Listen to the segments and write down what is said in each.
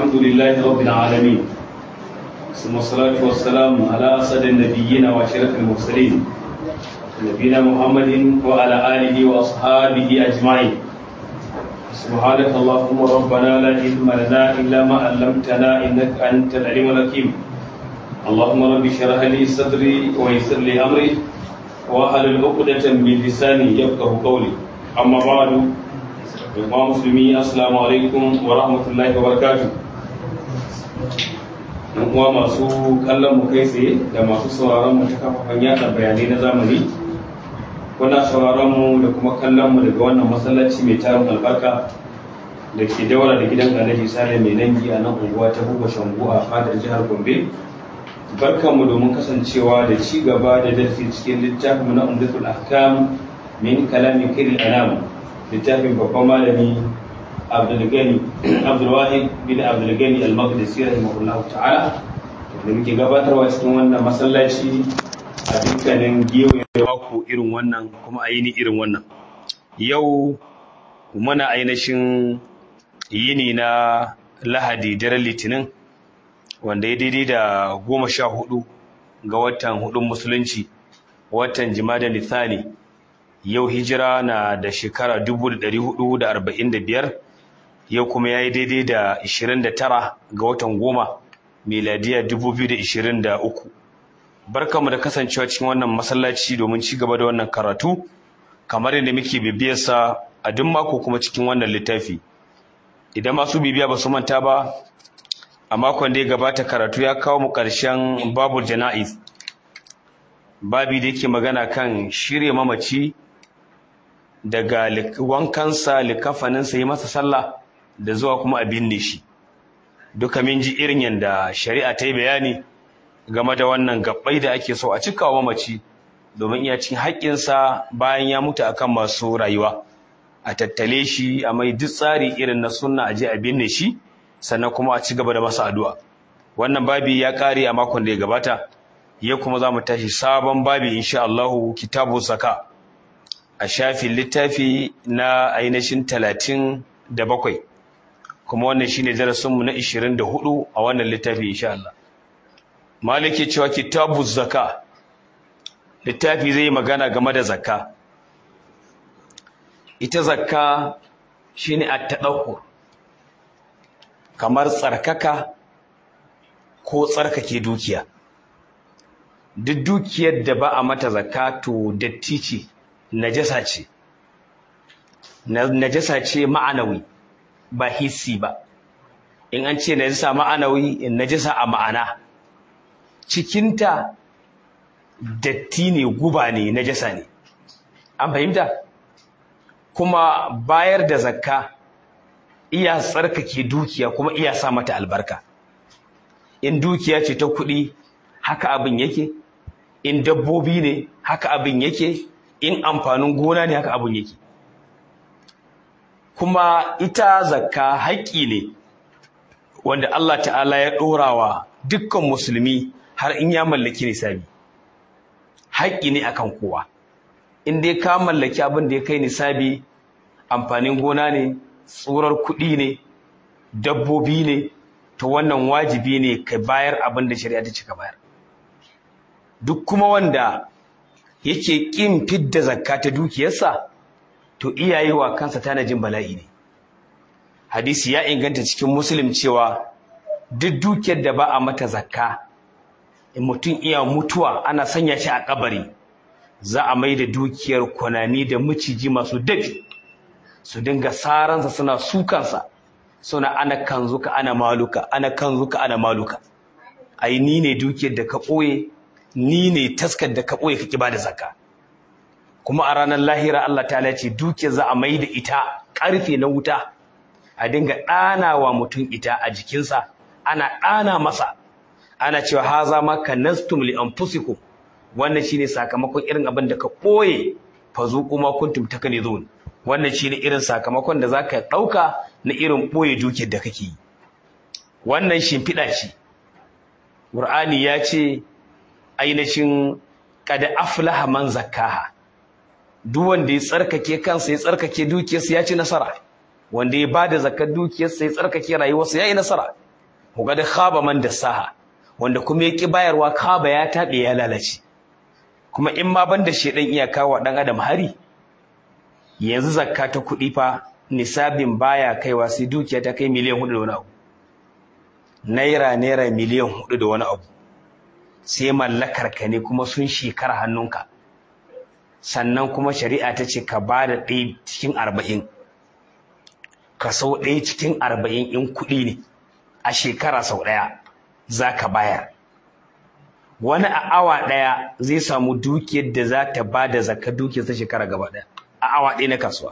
الحمد لله رب العالمين ثم الصلاة والسلام على أسعد النبيين وأشرف المرسلين نبينا محمد وعلى آله وأصحابه أجمعين سبحانك اللهم ربنا لا علم لنا إلا ما علمتنا إنك أنت العليم الحكيم اللهم رب اشرح لي صدري ويسر لي أمري واحلل عقدة من لساني يفقهوا قولي أما بعد jama'a musulmi assalamu alaikum wa rahmatullahi wa barakatuh. Yan uwa masu kallon mu kai tsaye da masu sauraron mu ta kafafen yada bayanai na zamani, kuna sauraron mu da kuma kallon mu daga wannan masallaci mai tarin albarka da ke daura da gidan Alhaji Sale mai nangi a nan unguwa ta Buba Shangu a fadar jihar Gombe. Barkan mu domin kasancewa da ci gaba da darasi cikin littafin na Umdatul Ahkam min kalami Khairil Anam. littafin babban malami Abdulwahid bin Abdulgani al-Maqdisi rahimahullahu ta'ala da muke gabatarwa cikin wannan masallaci a dukkanin giyoyin mako irin wannan kuma ayini irin wannan. Yau muna ainihin yini na Lahadi daren Litinin wanda ya daidai da 14 ga watan hudun musulunci, watan Jumada Nithani. Yau hijira na da shekara 1445, yau kuma ya yi daidai da 29 ga watan goma miladiya 2023. Barkanmu da kasancewa cikin wannan masallaci domin ci gaba da wannan karatu kamar yadda muke bibiyarsa a duk mako kuma cikin wannan littafi. Idan masu bibiya ba su manta ba, a makon da ya gabata karatu ya kawo mu ƙarshen babul jana'iz, babi da yake magana kan shirya mamaci daga wankansa, likafaninsa, yi masa sallah da zuwa kuma a binne shi. Duka min ji irin yadda shari'a ta yi bayani game da wannan gabbai da ake so a cikawa mamaci domin iya cin haƙƙinsa bayan ya mutu akan masu rayuwa, a tattale shi a mai duk tsari irin na sunna a je a binne shi, sannan kuma a ci gaba da masa addu'a. Wannan babi ya ƙare a makon da ya gabata, yau kuma za mu tashi sabon babi insha Allahu, kitabu zaka, a shafin littafi na ainihin 37, kuma wannan shine darasinmu na 24 a wannan littafi insha Allah. Maliki cewa kitabu zaka, littafi zai magana game da zakka. Ita zakka shine at-tadahhur, kamar tsarkaka ko tsarkake dukiya. Duk dukiyar da ba a mata zakka to datti ce, najasa ce, najasa ce ma'anawi ba hissi ba. In an ce najasa ma'anawi, najasa a ma'ana, cikinta datti ne, guba ne, najasa ne. An fahimta? Kuma bayar da zakka iya tsarkake dukiya kuma iya sa mata albarka. In dukiya ce ta kuɗi, haka abin yake. In dabbobi ne, haka abin yake. In amfanin gona ne, haka abun yake. Kuma ita zakka haƙƙi ne wanda Allah ta'ala ya ɗorawa dukkan musulmi har in ya mallaki nisabi. Haƙƙi ne akan kowa. In dai ka mallaki abin da ya kai nisabi, amfanin gona ne, tsurar kuɗi ne, dabbobi ne, to wannan wajibi ne ka bayar abin da shari'a ta ce ka bayar. Duk kuma wanda yake ƙin fidda zakka ta dukiyarsa, to iyaye wa kansa tanajin bala'i ne. Hadisi ya inganta cikin Muslim cewa duk dukiyar da ba a mata zakka, in mutum iya mutuwa ana sanya shi a kabari, za a mai da dukiyar kwanani da miciji masu dafi su dinga saransa suna sukansa, suna ana kanzuka ana maluka, ana kanzuka ana maluka. Ai ni ne dukiyar da ka ɓoye, ni ne taskar da ka ɓoye kake ba da zakka. Kuma a ranar lahira Allah ta'ala ce dukiyar za a mai da ita ƙarfe na wuta, a dinga ɗanawa mutum ita a jikinsa, ana ɗana masa, ana cewa haza ma kanastum li anfusikum, wannan shine sakamakon irin abin da ka ɓoye, fazuqu ma kuntum takanizun. Wannan shine irin sakamakon da zaka ɗauka na irin ɓoye dukiyar da kake yi. Wannan shimfiɗa ce. Qur'ani ya ce ainihin qad aflaha man zakkaha, duk wanda ya tsarkake kansa, ya tsarkake dukiyarsa, ya ci nasara. Wanda ya bada zakar dukiyarsa, ya tsarkake rayuwarsa, ya yi nasara. qad khaba man dassaha, wanda kuma ya ki bayarwa khaba ya tabe ya lalace. Kuma in ma banda shedan iya kawo dan adam hari, yanzu zakka ta kuɗi fa nisabin baya kaiwa sai dukiya ta kai miliyan 4 da wani abu, naira miliyan 4 da wani abu, sai mallakar ka ne kuma sun shekara hannunka. Sannan kuma shari'a ta ce ka ba da 1 cikin 40, kaso 1 cikin 40 in kuɗi ne a shekara sau ɗaya za ka bayar. Wani a awa ɗaya zai samu dukiyar da za ta ba da zakka dukiyar ta shekara gaba ɗaya a awa ɗaya na kasuwa.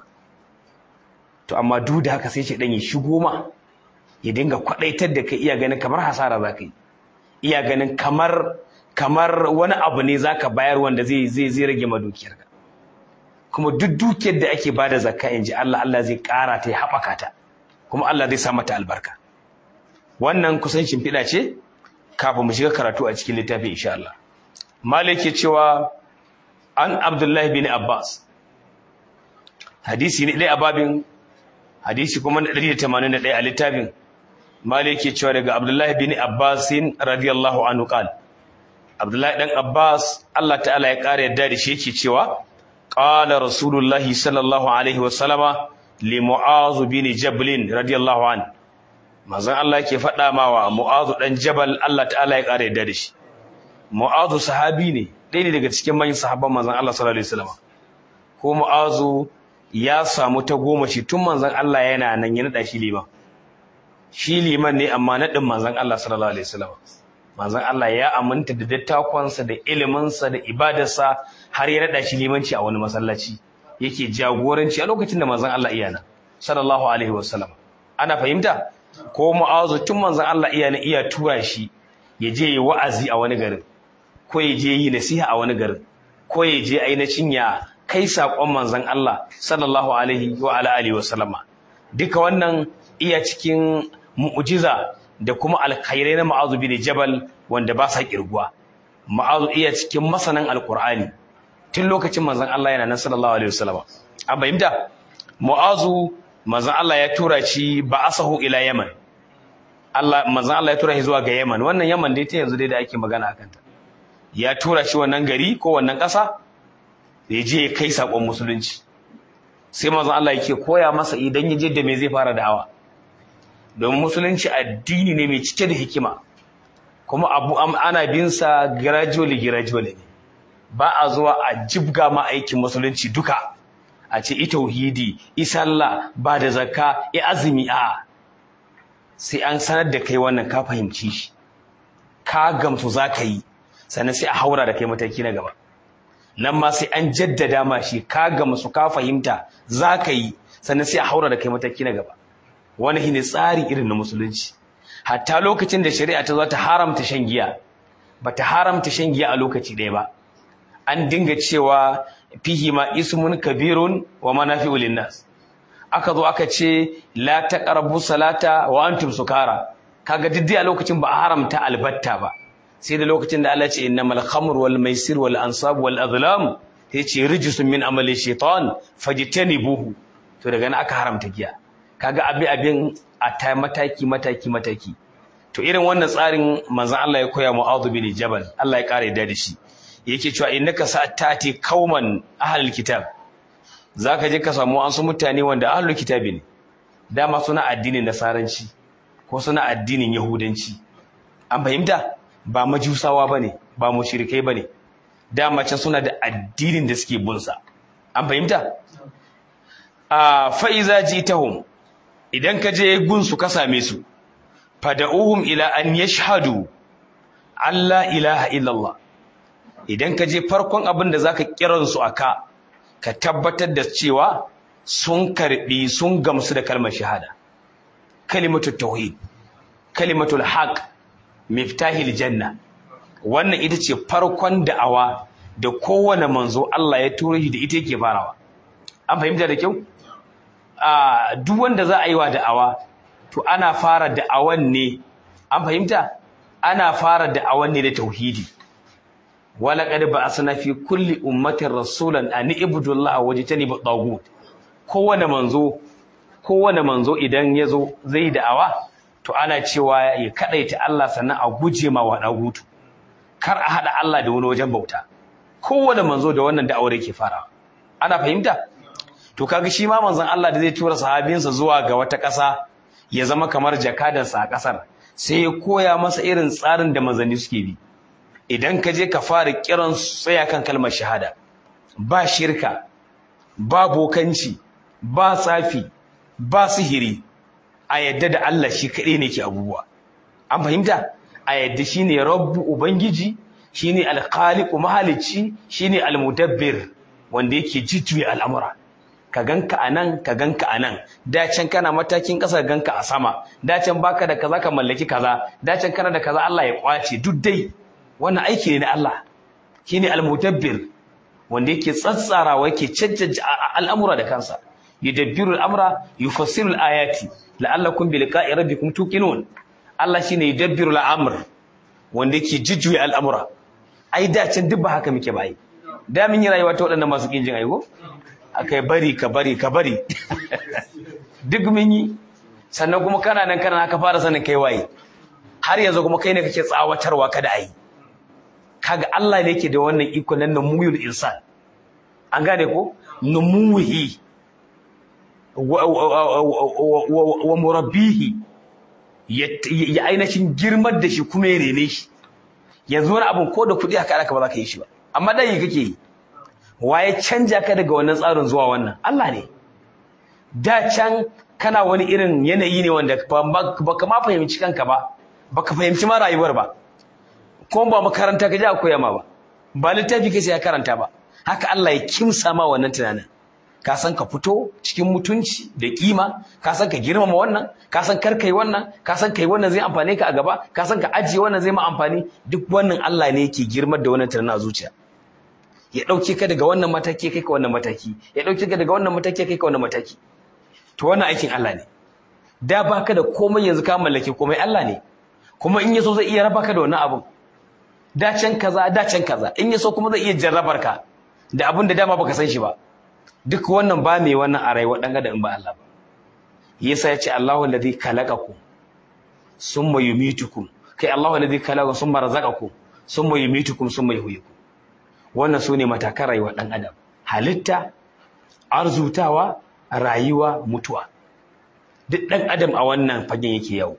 To amma duk da haka sai shi ɗan ya shigo ma ya dinga kwaɗaitar da kai, iya ganin kamar hasara za ka yi, iya ganin kamar wani abu ne za ka bayar wanda zai rage ma dukiyarka. Kuma duk dukiyar da ake bada zakka in ji Allah zai ƙara ta ya haɓaka ta, kuma Allah zai sa mata albarka. Wannan kusan shimfiɗa ce kafin mu shiga karatu a cikin littafin insha Allah. Malik ke cewa an Abdullahi bin Abbas, hadisi ne ɗaya a babin, hadisi kuma na 181 a littafin. Malik ke cewa daga Abdullahi bin Abbas radiyallahu anhu qala, Abdullahi dan Abbas Allah ta'ala ya ƙara yadda da shi yake cewa qala Rasulullahi sallallahu alaihi wa sallama li Mu'adh bin Jabal radiyallahu anhu, manzon Allah yake faɗa mawa Mu'adh dan Jabal Allah ta'ala ya ƙara yadda da shi. Mu'adh sahabi ne, ɗaya ne daga cikin manyan sahabban manzon Allah sallallahu alaihi wasallam. Ko Mu'adh ya samu ta goma shi tun manzon Allah yana nan ya nada shi liman. Shi liman ne amma nadin manzon Allah sallallahu alaihi wasallam. Manzon Allah ya aminta da dattakonsa da iliminsa da ibadarsa har ya nada shi limanci a wani masallaci, yake jagoranci a lokacin da manzon Allah iyana sallallahu alaihi wasallam. Ana fahimta? Ko Mu'adh tun manzon Allah iya tura shi ya je yi wa'azi a wani garin, ko ya je yi nasiha a wani garin, ko ya je ainihin ya kai saƙon manzon Allah sallallahu alaihi wa alihi wasallama. Duka wannan iya cikin mu'jiza da kuma alkhairai na Mu'adh bin Jabal wanda ba sa kirguwa. Mu'adh iya cikin masanan alqur'ani tun lokacin manzon Allah yana nan sallallahu alaihi wasallama. An fahimta? Mu'adh manzon Allah ya tura shi ba'asahu ila Yaman. Manzon Allah ya tura shi zuwa ga Yaman. Wannan Yaman dai ta yanzu dai da ake magana akan ta. Ya tura shi wannan gari ko wannan ƙasa ya je ya kai sakon musulunci. Sai manzon Allah yake koya masa idan ya je da me zai fara da'awa. Domin musulunci addini ne mai cike da hikima, kuma ana bin sa gradually ne. Ba a zuwa a jibga ma aikin musulunci duka a ce i tauhidi, i sallah, ba da zakka, i azumi, a sai an sanar da kai wannan ka fahimci shi, ka gamsu za ka yi, sannan sai a haura da kai mataki na gaba. Nan ma sai an jaddada ma shi ka gamsu ka fahimta za ka yi, sannan sai a haura da kai mataki na gaba. Wani shine tsari irin na musulunci. Hatta lokacin da shari'a ta zo ta haramta shan giya, ba ta haramta shan giya a lokaci ɗaya ba. An dinga cewa fihi ma ismun kabirun wa manafi'u linnas. Aka zo aka ce la taqrabu salata wa antum sukara. Kaga diddi a lokacin ba a haramta albatta ba. Sai da lokacin da Allah ya ce innamal khamru wal maisir wal ansab wal azlam, sai ce rijsun min amali shaitan fajtanibuhu. To daga nan aka haramta giya. Kaga abin a ta mataki. To irin wannan tsarin manzon Allah ya koya Mu'adh bin Jabal, Allah ya kare da shi. Yake cewa innaka sa'atati qauman ahlul kitab, zaka je ka samu an su mutane wanda ahlul kitabi ne, dama suna addinin nasaranci ko suna addinin yahudanci. An fahimta? Ba majusawa bane, ba mushrikai bane, dama can suna da addinin da suke bunsa. An fahimta? Fa iza jitahum, idan ka je gunsu ka same su, fada'uhum ila an yashhadu alla ilaha illallah. Idan ka je farkon abin da zaka kiran su aka, ka tabbatar da cewa sun karbi sun gamsu da kalmar shahada. Kalimatut tauhid, kalimatul haqq, miftahil janna. Wannan ita ce farkon da'awa da kowane manzo Allah ya turo shi da ita yake farawa. An fahimta da kyau? Duk wanda za a yi wa da'awa, to ana fara da'awan ne, an fahimta? Ana fara da'awan ne da tauhidi. Wala qad ba'athna fi kulli ummatin rasulan an ibudu Allah wajtanibu taghut. Kowane manzo idan yazo zai da'awa, to ana cewa ya kadaita Allah sannan a guje ma wa dagutu, kar a hada Allah da wani wajen bauta. Kowane manzo da wannan da'awar yake farawa. Ana fahimta? To kaga shi ma manzon Allah da zai tura sahabinsa zuwa ga wata ƙasa ya zama kamar jakadansa a ƙasar, sai ya koya masa irin tsarin da manzanni suke bi. Idan ka je ka fara kiran tsaya kan kalmar shahada, ba shirka, ba bokanci, ba tsafi, ba sihiri, a yadda da Allah shi kaɗai ne ke abubuwa. An fahimta? A yadda shi ne rabbu ubangiji, shi ne alkhaliqu mahalicci, shi ne almudabbir wanda yake jujjuya al'amura. Ka ganka a nan, ka ganka a nan, dacen kana matakin ƙasa ganka a sama, dacen baka da kaza ka mallaki kaza, dacen kana da kaza Allah ya kwace duk dai. Wannan aiki ne na Allah, shi ne almudabbir wanda yake tsatsarawa yake cancanci al'amura da kansa. Yudabbiru al'amra yufassiru al'ayati la'allakum bi liqa'i rabbikum tuqinun. Allah shine yudabbiru al'amr wanda yake jujjuya al'amura. Ai da can duk ba haka muke ba ai. Da mun yi rayuwa ta waɗannan masu kinjin aigo? Akai bari ka bari ka bari. Duk mun yi. Sannan kuma kana nan kana ka fara sanin kai waye. Har yanzu kuma kai ne kake tsawatarwa kada ai. Kaga Allah ne yake da wannan iko nan numuyul insan. An gane ko? Numuhi wa murabbihi ya ainihin girmar da shi kuma ya rene shi. Yanzu wani abin ko da kuɗi haka aka ba za ka yi shi ba, amma dan yi kake yi. Waye canja ka daga wannan tsarin zuwa wannan? Allah ne. Da can kana wani irin yanayi ne wanda baka ma fahimci kanka ba, baka fahimci ma rayuwar ba, kuma ba makaranta ka je a koya ma ba littafi kai sai ya karanta ba. Haka Allah ya kimsa ma wannan tunanin. Ka san ka fito cikin mutunci da kima, ka san ka girmama wannan, ka san kar kai wannan, ka san kai wannan zai amfane ka a gaba, ka san ka ajiye wannan zai ma amfani. Duk wannan Allah ne yake girmar da wannan tunanin a zuciya. Ya dauke ka daga wannan mataki kai ka wannan mataki, ya dauke ka daga wannan mataki kai ka wannan mataki. To wannan aikin Allah ne. Da baka da komai yanzu ka mallake komai, Allah ne. Kuma in yaso zai iya raba ka da wannan abun. Da can kaza, in yaso kuma zai iya jarrabar ka da abin da dama baka san shi ba. Duk wannan ba mai wannan a rayuwar dan adam in ba Allah ba. Yasa ya ce Allahu alladhi khalaqakum summa yumitukum, kai Allahu alladhi khalaqakum summa razaqakum summa yumitukum summa yuhyikum. Wannan sune matakan rayuwar dan adam: halitta, arzutawa, rayuwa, mutuwa. Duk dan adam a wannan fagen yake yawo.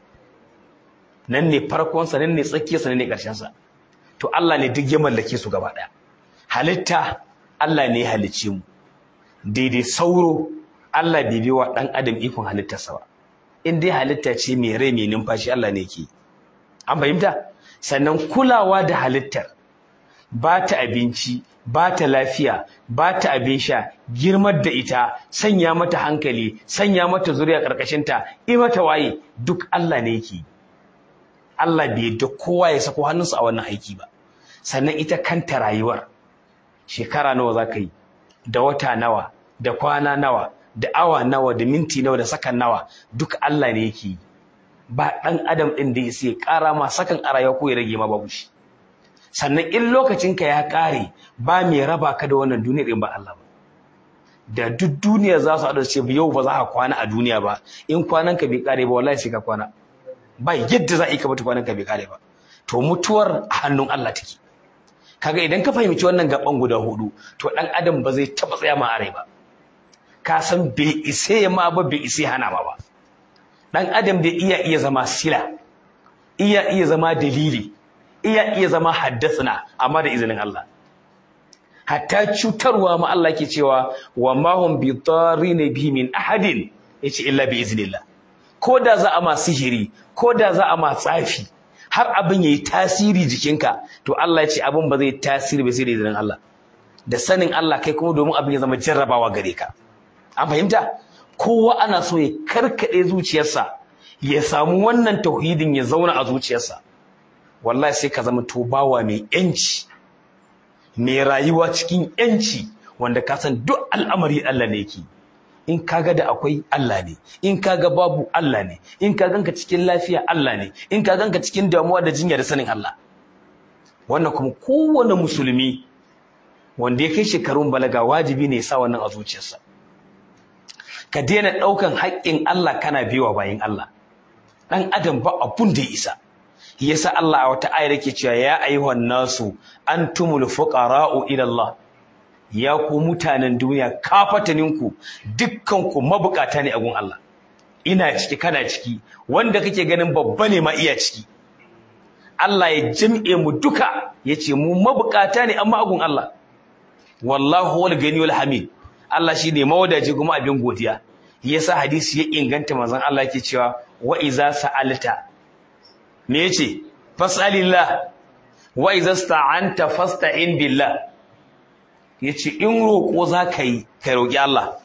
Nan ne farkon sa, nan ne tsakiyar sa, nan ne karshen sa. To Allah ne duk ya mallake su gaba daya. Halitta Allah ne ya halicce mu. Daidai sauro Allah bai biwa dan adam ikon halittarsa ba. In dai halitta ce mai rai mai numfashi Allah ne yake. An fahimta? Sannan kulawa da halittar, ba ta abinci, ba ta lafiya, ba ta abin sha, girmar da ita, sanya mata hankali, sanya mata zuriya karkashin ta, yi mata waye, duk Allah ne yake. Allah bai da kowa ya sako hannunsa a wannan aiki ba. Sannan ita kanta rayuwar, shekara nawa za ka yi, da wata nawa, da kwana nawa, da awa nawa, da minti nawa, da sakan nawa, duk Allah ne yake yi. Ba ɗan adam ɗin da ya ƙara ma sakan a rayuwa ko ya rage ma babu shi. Sannan in lokacinka ya ƙare, ba mai raba ka da wannan duniyar in ba Allah ba. Da duk duniya za su haɗa ce yau ba za ka kwana a duniya ba, in kwananka bai ƙare ba wallahi sai ka kwana. Ba yadda za a yi ka mutu kwananka bai ƙare ba. To mutuwar a hannun Allah take. Kaga idan ka fahimci wannan gaban guda hudu, to dan adam ba zai taba tsaya ma a rai ba. Ka san bai ise ma ba, bai ise hana ba. Dan adam da iya zama sila, iya zama dalili, iya zama haddathana, amma da izinin Allah. Hatta cutarwa ma Allah ke cewa wa ma hum bi darrin bihi min ahadin, yace illa bi iznillah. Ko da za a ma sihiri, ko da za a ma tsafi, har abin yayi tasiri jikinka, to Allah ya ce abin ba zai tasiri ba sai da izinin Allah. Da sanin Allah kai kuma domin abin ya zama jarrabawa gare ka. An fahimta? Kowa ana so ya karkade zuciyarsa, ya samu wannan tauhidin ya zauna a zuciyarsa. Wallahi sai ka zama tobawa mai yanci, mai rayuwa cikin yanci, wanda ka san duk al'amari Allah ne yake. In kaga da akwai Allah ne, in kaga babu Allah ne, in ka ganka cikin lafiya Allah ne, in ka ganka cikin damuwa da jinya da sanin Allah. Wannan kuma kowane musulmi wanda ya kai shekarun balaga wajibi ne ya sa wannan a zuciyarsa. Ka daina ɗaukan haƙƙin Allah kana biwa bayin Allah. dan adam ba abun da ya isa. Yasa Allah a wata ayar yake cewa ya ayyuhan nasu antumul fuqara'u ila Allah, ya ku mutanen duniya kafataninku dukkanku mabukata ne a gun Allah. Ina ciki kana ciki, wanda kake ganin babba ne ma iya ciki. Allah ya jam'e mu duka yace mu mabukata ne amma a gun Allah. Wallahu wal gani wal hamid, Allah shine mawadaci kuma abin godiya. Yasa hadisi ya inganta manzon Allah yake cewa wa iza sa'alta, me yace fas'alillah wa iza sta'anta fasta'in billah. Yace in roƙo zaka yi ka roƙi Allah,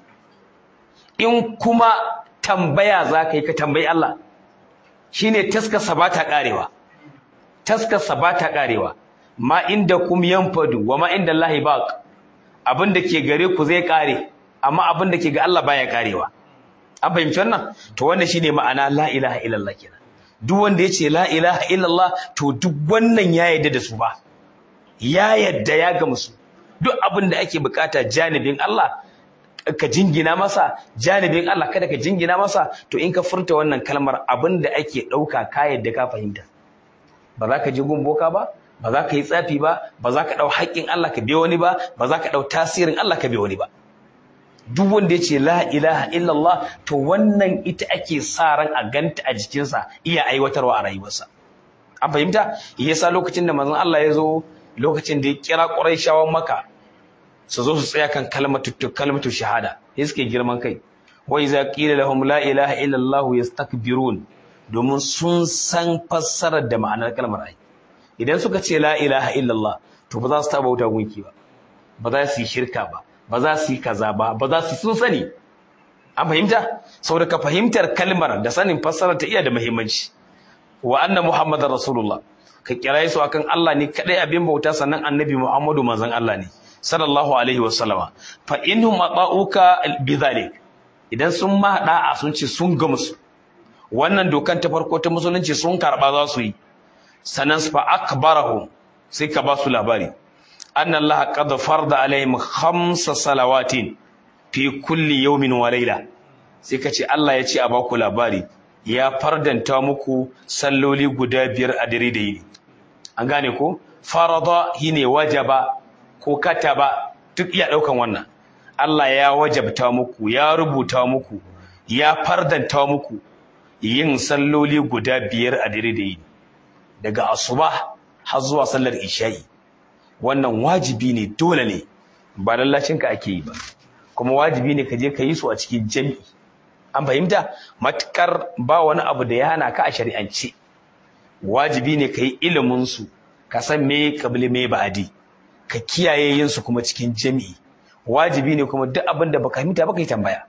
in kuma tambaya zaka yi ka tambayi Allah. Shine taskarsa ba ta karewa, taskarsa ba ta karewa. Ma inda kum yanfadu wa ma inda Allah baq, abinda ke gare ku zai kare amma abinda ke ga Allah baya karewa. An fahimci wannan? To wannan shine ma'ana la ilaha illallah kenan. Duk wanda yace la ilaha illallah to duk wannan ya yarda da su ba, ya yarda ya ga musu. Duk abin da ake bukata janibin Allah ka jingina masa, janibin Allah kada ka jingina masa. To in ka furta wannan kalmar, abin da ake dauka ka yarda ka fahimta. Ba za ka ji gumboka ba, ba za ka yi tsafi ba, ba za ka dau haƙƙin Allah ka biya wani ba, ba za ka dau tasirin Allah ka biya wani ba. Duk wanda yace la ilaha illallah to wannan ita ake sa ran a ganta a jikinsa iya aiwatarwa a rayuwarsa. An fahimta? Yasa lokacin da manzon Allah ya zo, lokacin da ya kira Qurayshawan Makka su zo su tsaya kan kalmatu shahada, sai suke girman kai. Wa iza qila lahum la ilaha illallah yastakbirun, domin sun san fassarar da ma'anar kalmar ai. Idan suka ce la ilaha illallah to ba za su taba wuta gunki ba, ba za su yi shirka ba, ba za su yi kaza ba, ba za su sun sani. An fahimta? Saboda ka fahimtar kalmar da sanin fassarar ta iya da muhimmanci. Wa anna muhammadar rasulullah, ka kiraye su akan Allah ne kadai abin bauta, sannan annabi Muhammadu manzon Allah ne sallallahu alaihi wasallama. Fa innahum ata'uka bidhalik, idan sun ma da'a sun ce sun ga musu wannan dokan ta farko ta musulunci sun karba za su yi, sannan fa akbarahum, sai ka ba su labari anna Allah qad farda alaihim 5 salawatin fi kulli yawmin wa layla. Sai ka ce Allah ya ce a baku labari ya fardanta muku salloli guda 5 a dare da yini. An gane ko? Farada shine wajaba ko kataba, duk iya daukan wannan. Allah ya wajabta muku, ya rubuta muku, ya fardanta muku yin salloli guda 5 a dare da yini, daga asuba har zuwa sallar isha'i. Wannan wajibi ne, dole ne, ba lallacinka ake yi ba, kuma wajibi ne ka je ka yi su a cikin jami'i. An fahimta? Matukar ba wani abu da ya hana ka a shari'ance, wajibi ne ka yi ilimin su, ka san me kabli me ba'adi, ka kiyaye yin su kuma cikin jami'i. Wajibi ne kuma duk abin da baka fahimta baka yi tambaya.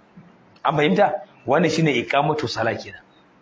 An fahimta? Wannan shine iqamatu sala kenan.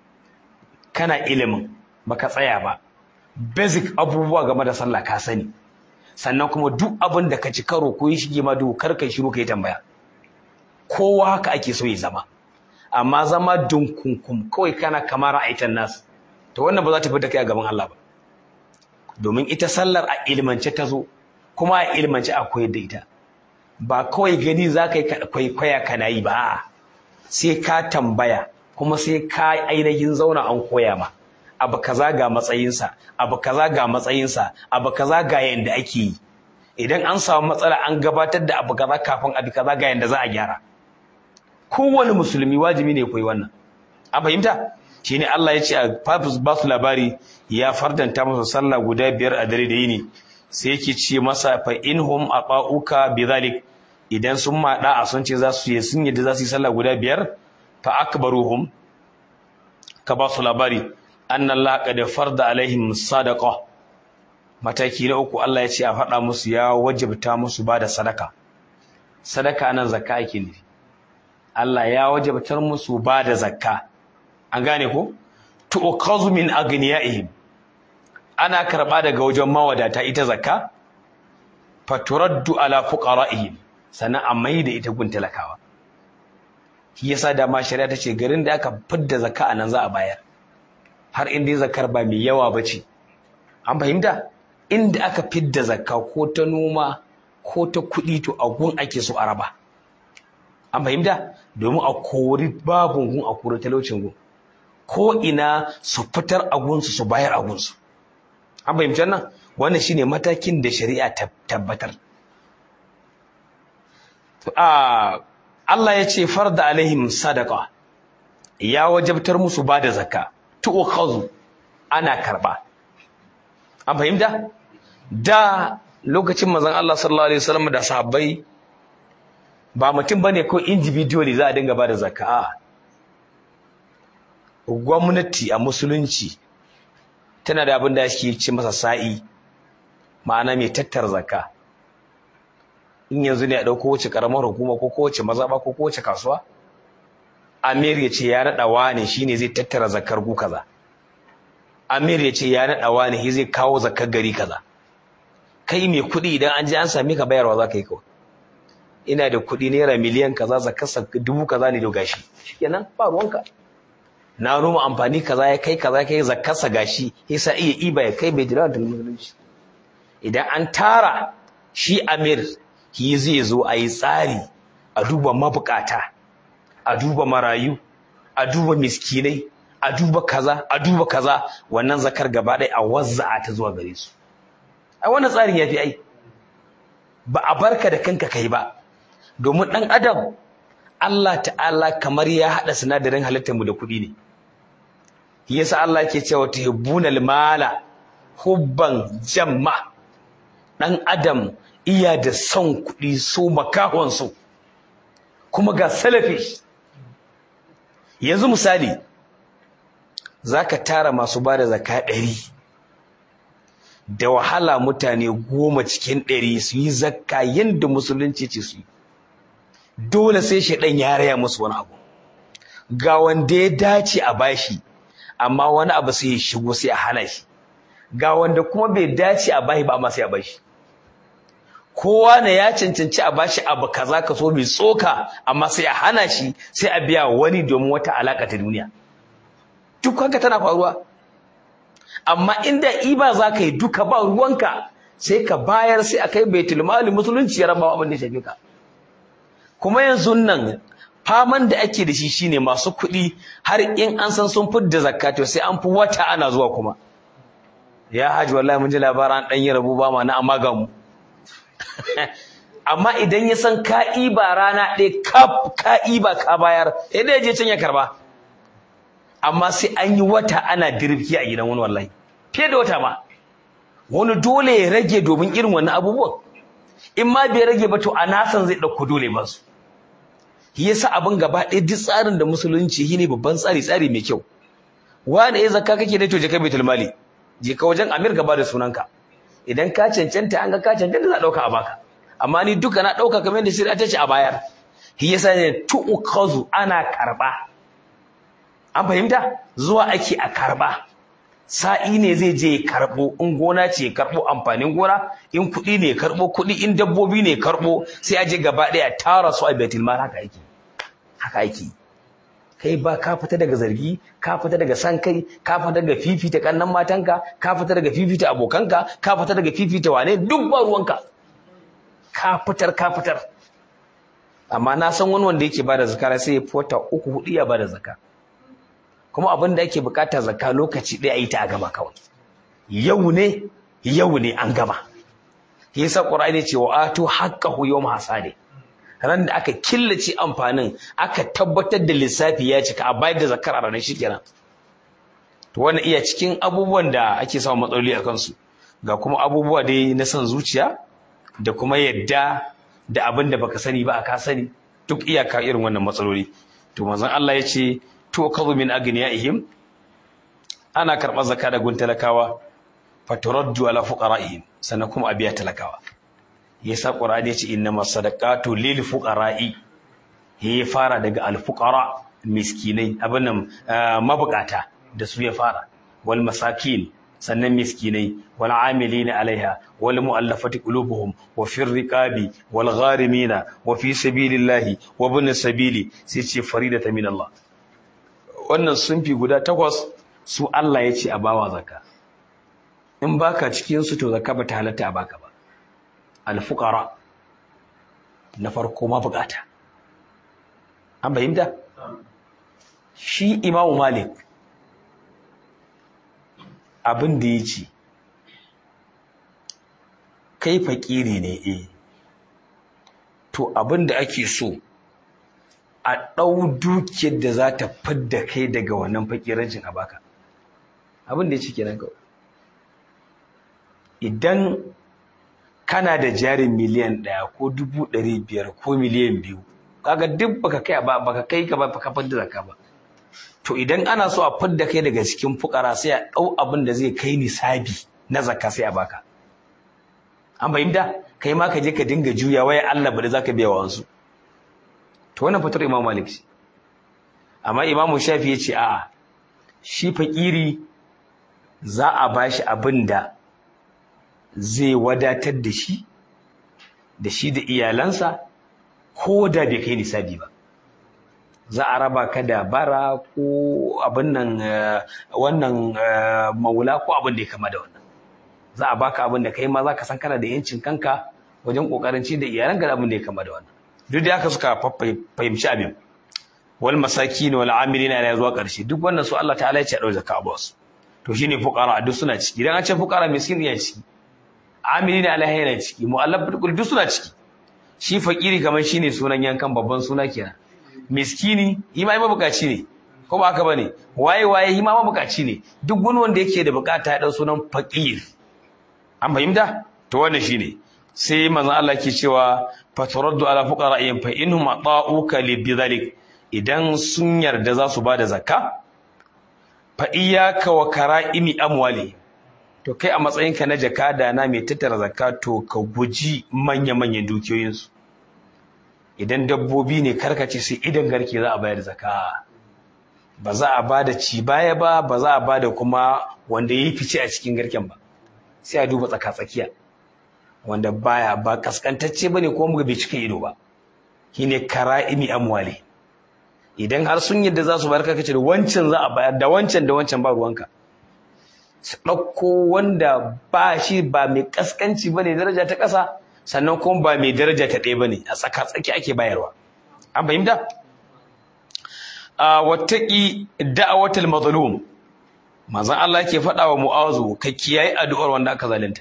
Kana ilimin baka tsaya ba, basic abubuwa game da sallah ka sani, sannan kuma duk abin da ka ci karo ko yi shige ma dokar kai shiru kai tambaya. Kowa haka ake so ya zama, amma zama dunkunkum kawai kana kamar ra'aitan nas, to wannan ba za ta fita kai a gaban Allah ba. Domin ita sallar a ilmance ta zo, kuma a ilmance a koyar da ita, ba kawai gani za ka yi kwaikwaya kana yi ba, sai ka tambaya kuma sai ka ainihin zauna an koya ma. Abu kaza ga matsayinsa, abu kaza ga matsayinsa, abu kaza ga yanda ake yi. Idan an samu matsala an gabatar da abu kaza kafin abu kaza ga yanda za a gyara. Kowane musulmi wajibi ne koyi wannan. An fahimta? Shine Allah ya ce a ba su labari ya fardanta masa sallah guda 5 a dare da yini. Sai yake ce masa fa inhum ata'uka bidhalik, idan sun ma da'a sun ce za su yi, sun yadda za su yi sallah guda 5, fa akbaruhum, ka ba su labari anna Allah qad farda alaihim sadaqa. Mataki na uku, Allah ya ce a faɗa musu ya wajabta musu ba da sadaka. Sadaka nan zakka ake nufi. Allah ya wajabtar musu ba da zakka. An gane ko? Tu'khazu min aghniyaihim, ana karba daga wajen mawadata ita zakka, faturaddu ala fuqara'ihim, sannan a mai da ita gun talakawa. Shi yasa da ma shari'a ta ce garin da aka fidda zakka anan za a bayar, har inda zakkar ba mai yawa bace. An fahimta? Inda aka fidda zakka ko ta noma ko ta kuɗi, to a gun ake so a raba. An fahimta? Domin a kori babun gun, a kori talaucin gun. ko ina su fitar agunsu su bayar agunsu. An fahimci nan wannan shine matakin da shari'a ta tabbatar. Allah ya ce farda alaihim sadaqa, ya wajabtar musu ba da zakka, tu'khazu, ana karba. An fahimta? Da lokacin manzon Allah sallallahu alaihi wasallam da sahabbai ba mutum bane ko individually za a dinga ba da zakka. Gwamnati a musulunci tana da abin da ake ce masa sa'i, ma'ana mai tattara zakka. In yanzu ne a ɗauko wace ƙaramar hukuma ko kowace mazaɓa ko kowace kasuwa, Amir ya ce ya naɗa wane shi ne zai tattara zakkar gu kaza. Amir ya ce ya naɗa wane shi zai kawo zakkar gari kaza. Kai mai kuɗi idan an je an sami ka bayarwa za ka yi kawai. Ina da kuɗi naira miliyan kaza, zakkar 1000 kaza ne da gashi. Shikenan ba ruwanka. Na noma amfani kaza ya kai kaza kai zakkarsa gashi, yasa iya iba ya kai bai jira da musulunci. Idan an tara shi Amir shi zai zo a yi tsari, a duba mabukata, a duba marayu, a duba miskinai, a duba kaza, wannan zakar gaba ɗaya a wazza'a ta zuwa gare su. Ai wannan tsarin yafi ai. Ba a barka da kanka kai ba. Domin ɗan adam Allah ta'ala kamar ya haɗa sinadarin halittar mu da kuɗi ne. Yasa Allah ke cewa tuhibbunal mala hubban jamma. Ɗan adam iya da son kuɗi so makahon so, kuma ga salafi. Yanzu misali zaka tara masu bada zakka 100, da wahala mutane 10 cikin 100 su yi zakka yanda musulunci ce su yi. Dole sai shedan ya raya musu wani abu. Ga wanda ya dace a bashi amma wani abu sai ya shigo sai a hana shi. Ga wanda kuma bai dace a bashi ba amma sai a bashi. Kowa ne ya cancanci a bashi abu kaza kaso mai tsoka amma sai a hana shi, sai a biya wani domin wata alaka ta duniya. Duk haka tana faruwa. Amma inda iba za ka yi duka ba ruwanka, sai ka bayar, sai a kai baitul mali, musulunci ya raba abin da shafe ka. Kuma yanzu nan faman da ake da shi shine masu kuɗi har in an san sun fidda zakka to sai an fi wata ana zuwa kuma. Ya haji wallahi mun ji labaran dan yi rabu ba ma na amma ga mu. Amma idan ya san ka'iba rana ɗaya ka'iba ka bayar, idan ya je can ya karba. Amma sai an yi wata ana dirki a gidan wani wallahi. Fiye da wata ma. Wani dole ya rage domin irin wannan abubuwan. In ma bai rage ba to a nasan zai ɗauko dole ba su. Shi yasa abin gaba ɗaya duk tsarin da musulunci shi ne babban tsari mai kyau. Wani ya zakka kake da to je ka baitul mali. Je ka wajen Amir gaba da sunanka. Idan ka cancanta an ga ka cancanta za a ɗauka a baka. Amma ni duka na ɗauka kamar yadda shari'a ta ce a bayar. Shi yasa ne tu'khazu, ana karɓa. An fahimta? Zuwa ake a karɓa. Sa'i ne zai je ya karɓo, in gona ce ya karɓo amfanin gona, in kuɗi ne ya karɓo kuɗi, in dabbobi ne ya karɓo, sai a je gaba ɗaya tara su a baitul mal. Haka ake. Kai ba ka fita daga zargi, ka fita daga san kai, ka fita daga fifita kannan matanka, ka fita daga fifita abokanka, ka fita daga fifita wane, duk ba ruwanka. Ka fitar. Amma na san wani wanda yake bada zakara sai ya fota 3-4 ya bada zakka. Kuma abin da ake bukata zakka lokaci ɗaya yi ta a gaba kawai. Yau ne an gama. Yasa Qur'ani ce wa atu haqqahu yawm hasadi. Ran da aka killace amfanin, aka tabbatar da lissafi ya cika, a bayar da zakkar a ranar shikenan. To wannan iya cikin abubuwan da ake samun matsaloli a kansu. Ga kuma abubuwa dai na san zuciya da kuma yadda da abin da baka sani ba aka sani, duk iyaka irin wannan matsaloli. To manzon Allah ya ce to kazu min agniyaihim, ana karɓar zakka da gun talakawa, faturaddu ala fuqara'ihim, sannan kuma a biya talakawa. Yasa Qur'ani ya ce innamas sadaqatu lil fuqara'i, ya fara daga al fuqara, miskinai, abin mabukata da su ya fara, wal masakin, sannan miskinai, wal amilina alaiha, wal mu'allafati qulubuhum, wa fir riqabi, wal gharimina, wa fi sabilillahi, wa ibn sabili, sai ce faridatan min Allah. Wannan sunfi guda 8 su Allah ya ce a bawa zakka. In baka cikin su to zakka bata halatta a baka ba. Al-fuqara na farko mabukata. An fahimta? Shi Imam Malik abin da ya ce kai fakiri ne to abin da ake so a ɗau dukiyar da za ta fidda kai daga wannan fakirancin a baka abin da ya ce kenan kawai idan kana da jarin miliyan 1 ko 500,000 ko miliyan 2 kaga duk baka kai ka ba ka fidda zakka ba to idan ana so a fidda kai daga cikin fukara sai a ɗau abin da zai kai nisabi na zakka sai a baka an fahimta kai ma ka je ka dinga juya waya Allah bada zaka biya wa wasu to wannan fatar Imam Malik ce amma Imam Shafi ya ce a'a shi fakiri za a bashi abin da zai wadatar da shi da iyalansa ko da bai kai nisabi ba za a raba ka da bara ko abin nan wannan maula ko abin da ya kama da wannan za a baka abin da kai ma za ka san kana da yancin kanka wajen kokarin ci da iyalanka da abin da ya kama da wannan duk da haka suka fahimci abin wal masakin wal amilina ila zuwa karshe duk wannan su Allah ta'ala ya ce a dau zakka ba su to shine fuqara duk suna ciki idan an ce fuqara miskin ya ciki amilina alaihi yana ciki mu'allaf duk suna ciki shi fakiri kamar shine sunan yankan babban suna kenan miskini ima mabukaci ne ko ba haka bane waye ima mabukaci ne duk wani wanda yake da bukata ya dau sunan fakir an fahimta to wannan shine sai manzon Allah ke cewa fataraddu ala fuqara'in fa innahum ata'uka li bidhalik idan sun yarda za su bada zakka fa iyyaka wa kara'imi amwali to kai a matsayinka na jakada na mai tattara zakka to ka guji manya-manyan dukiyoyinsu idan dabbobi ne karkace sai idan garke za a bayar zakka ba za a bada ci baya ba za a bada kuma wanda yayi fice a cikin garken ba sai a duba tsaka-tsakiya wanda ba kaskantacce bane ko mu bai cika ido ba shine kara'imi amwali idan har sun yadda za su bayar kace da wancan za a bayar da wancan ba ruwanka su ɗauko wanda ba shi ba mai kaskanci bane daraja ta ƙasa sannan kuma ba mai daraja ta ɗaya bane a tsaka-tsaki ake bayarwa an fahimta wattaqi da'watul mazlum manzon Allah yake faɗa wa Mu'azu ka kiyaye addu'ar wanda aka zalunta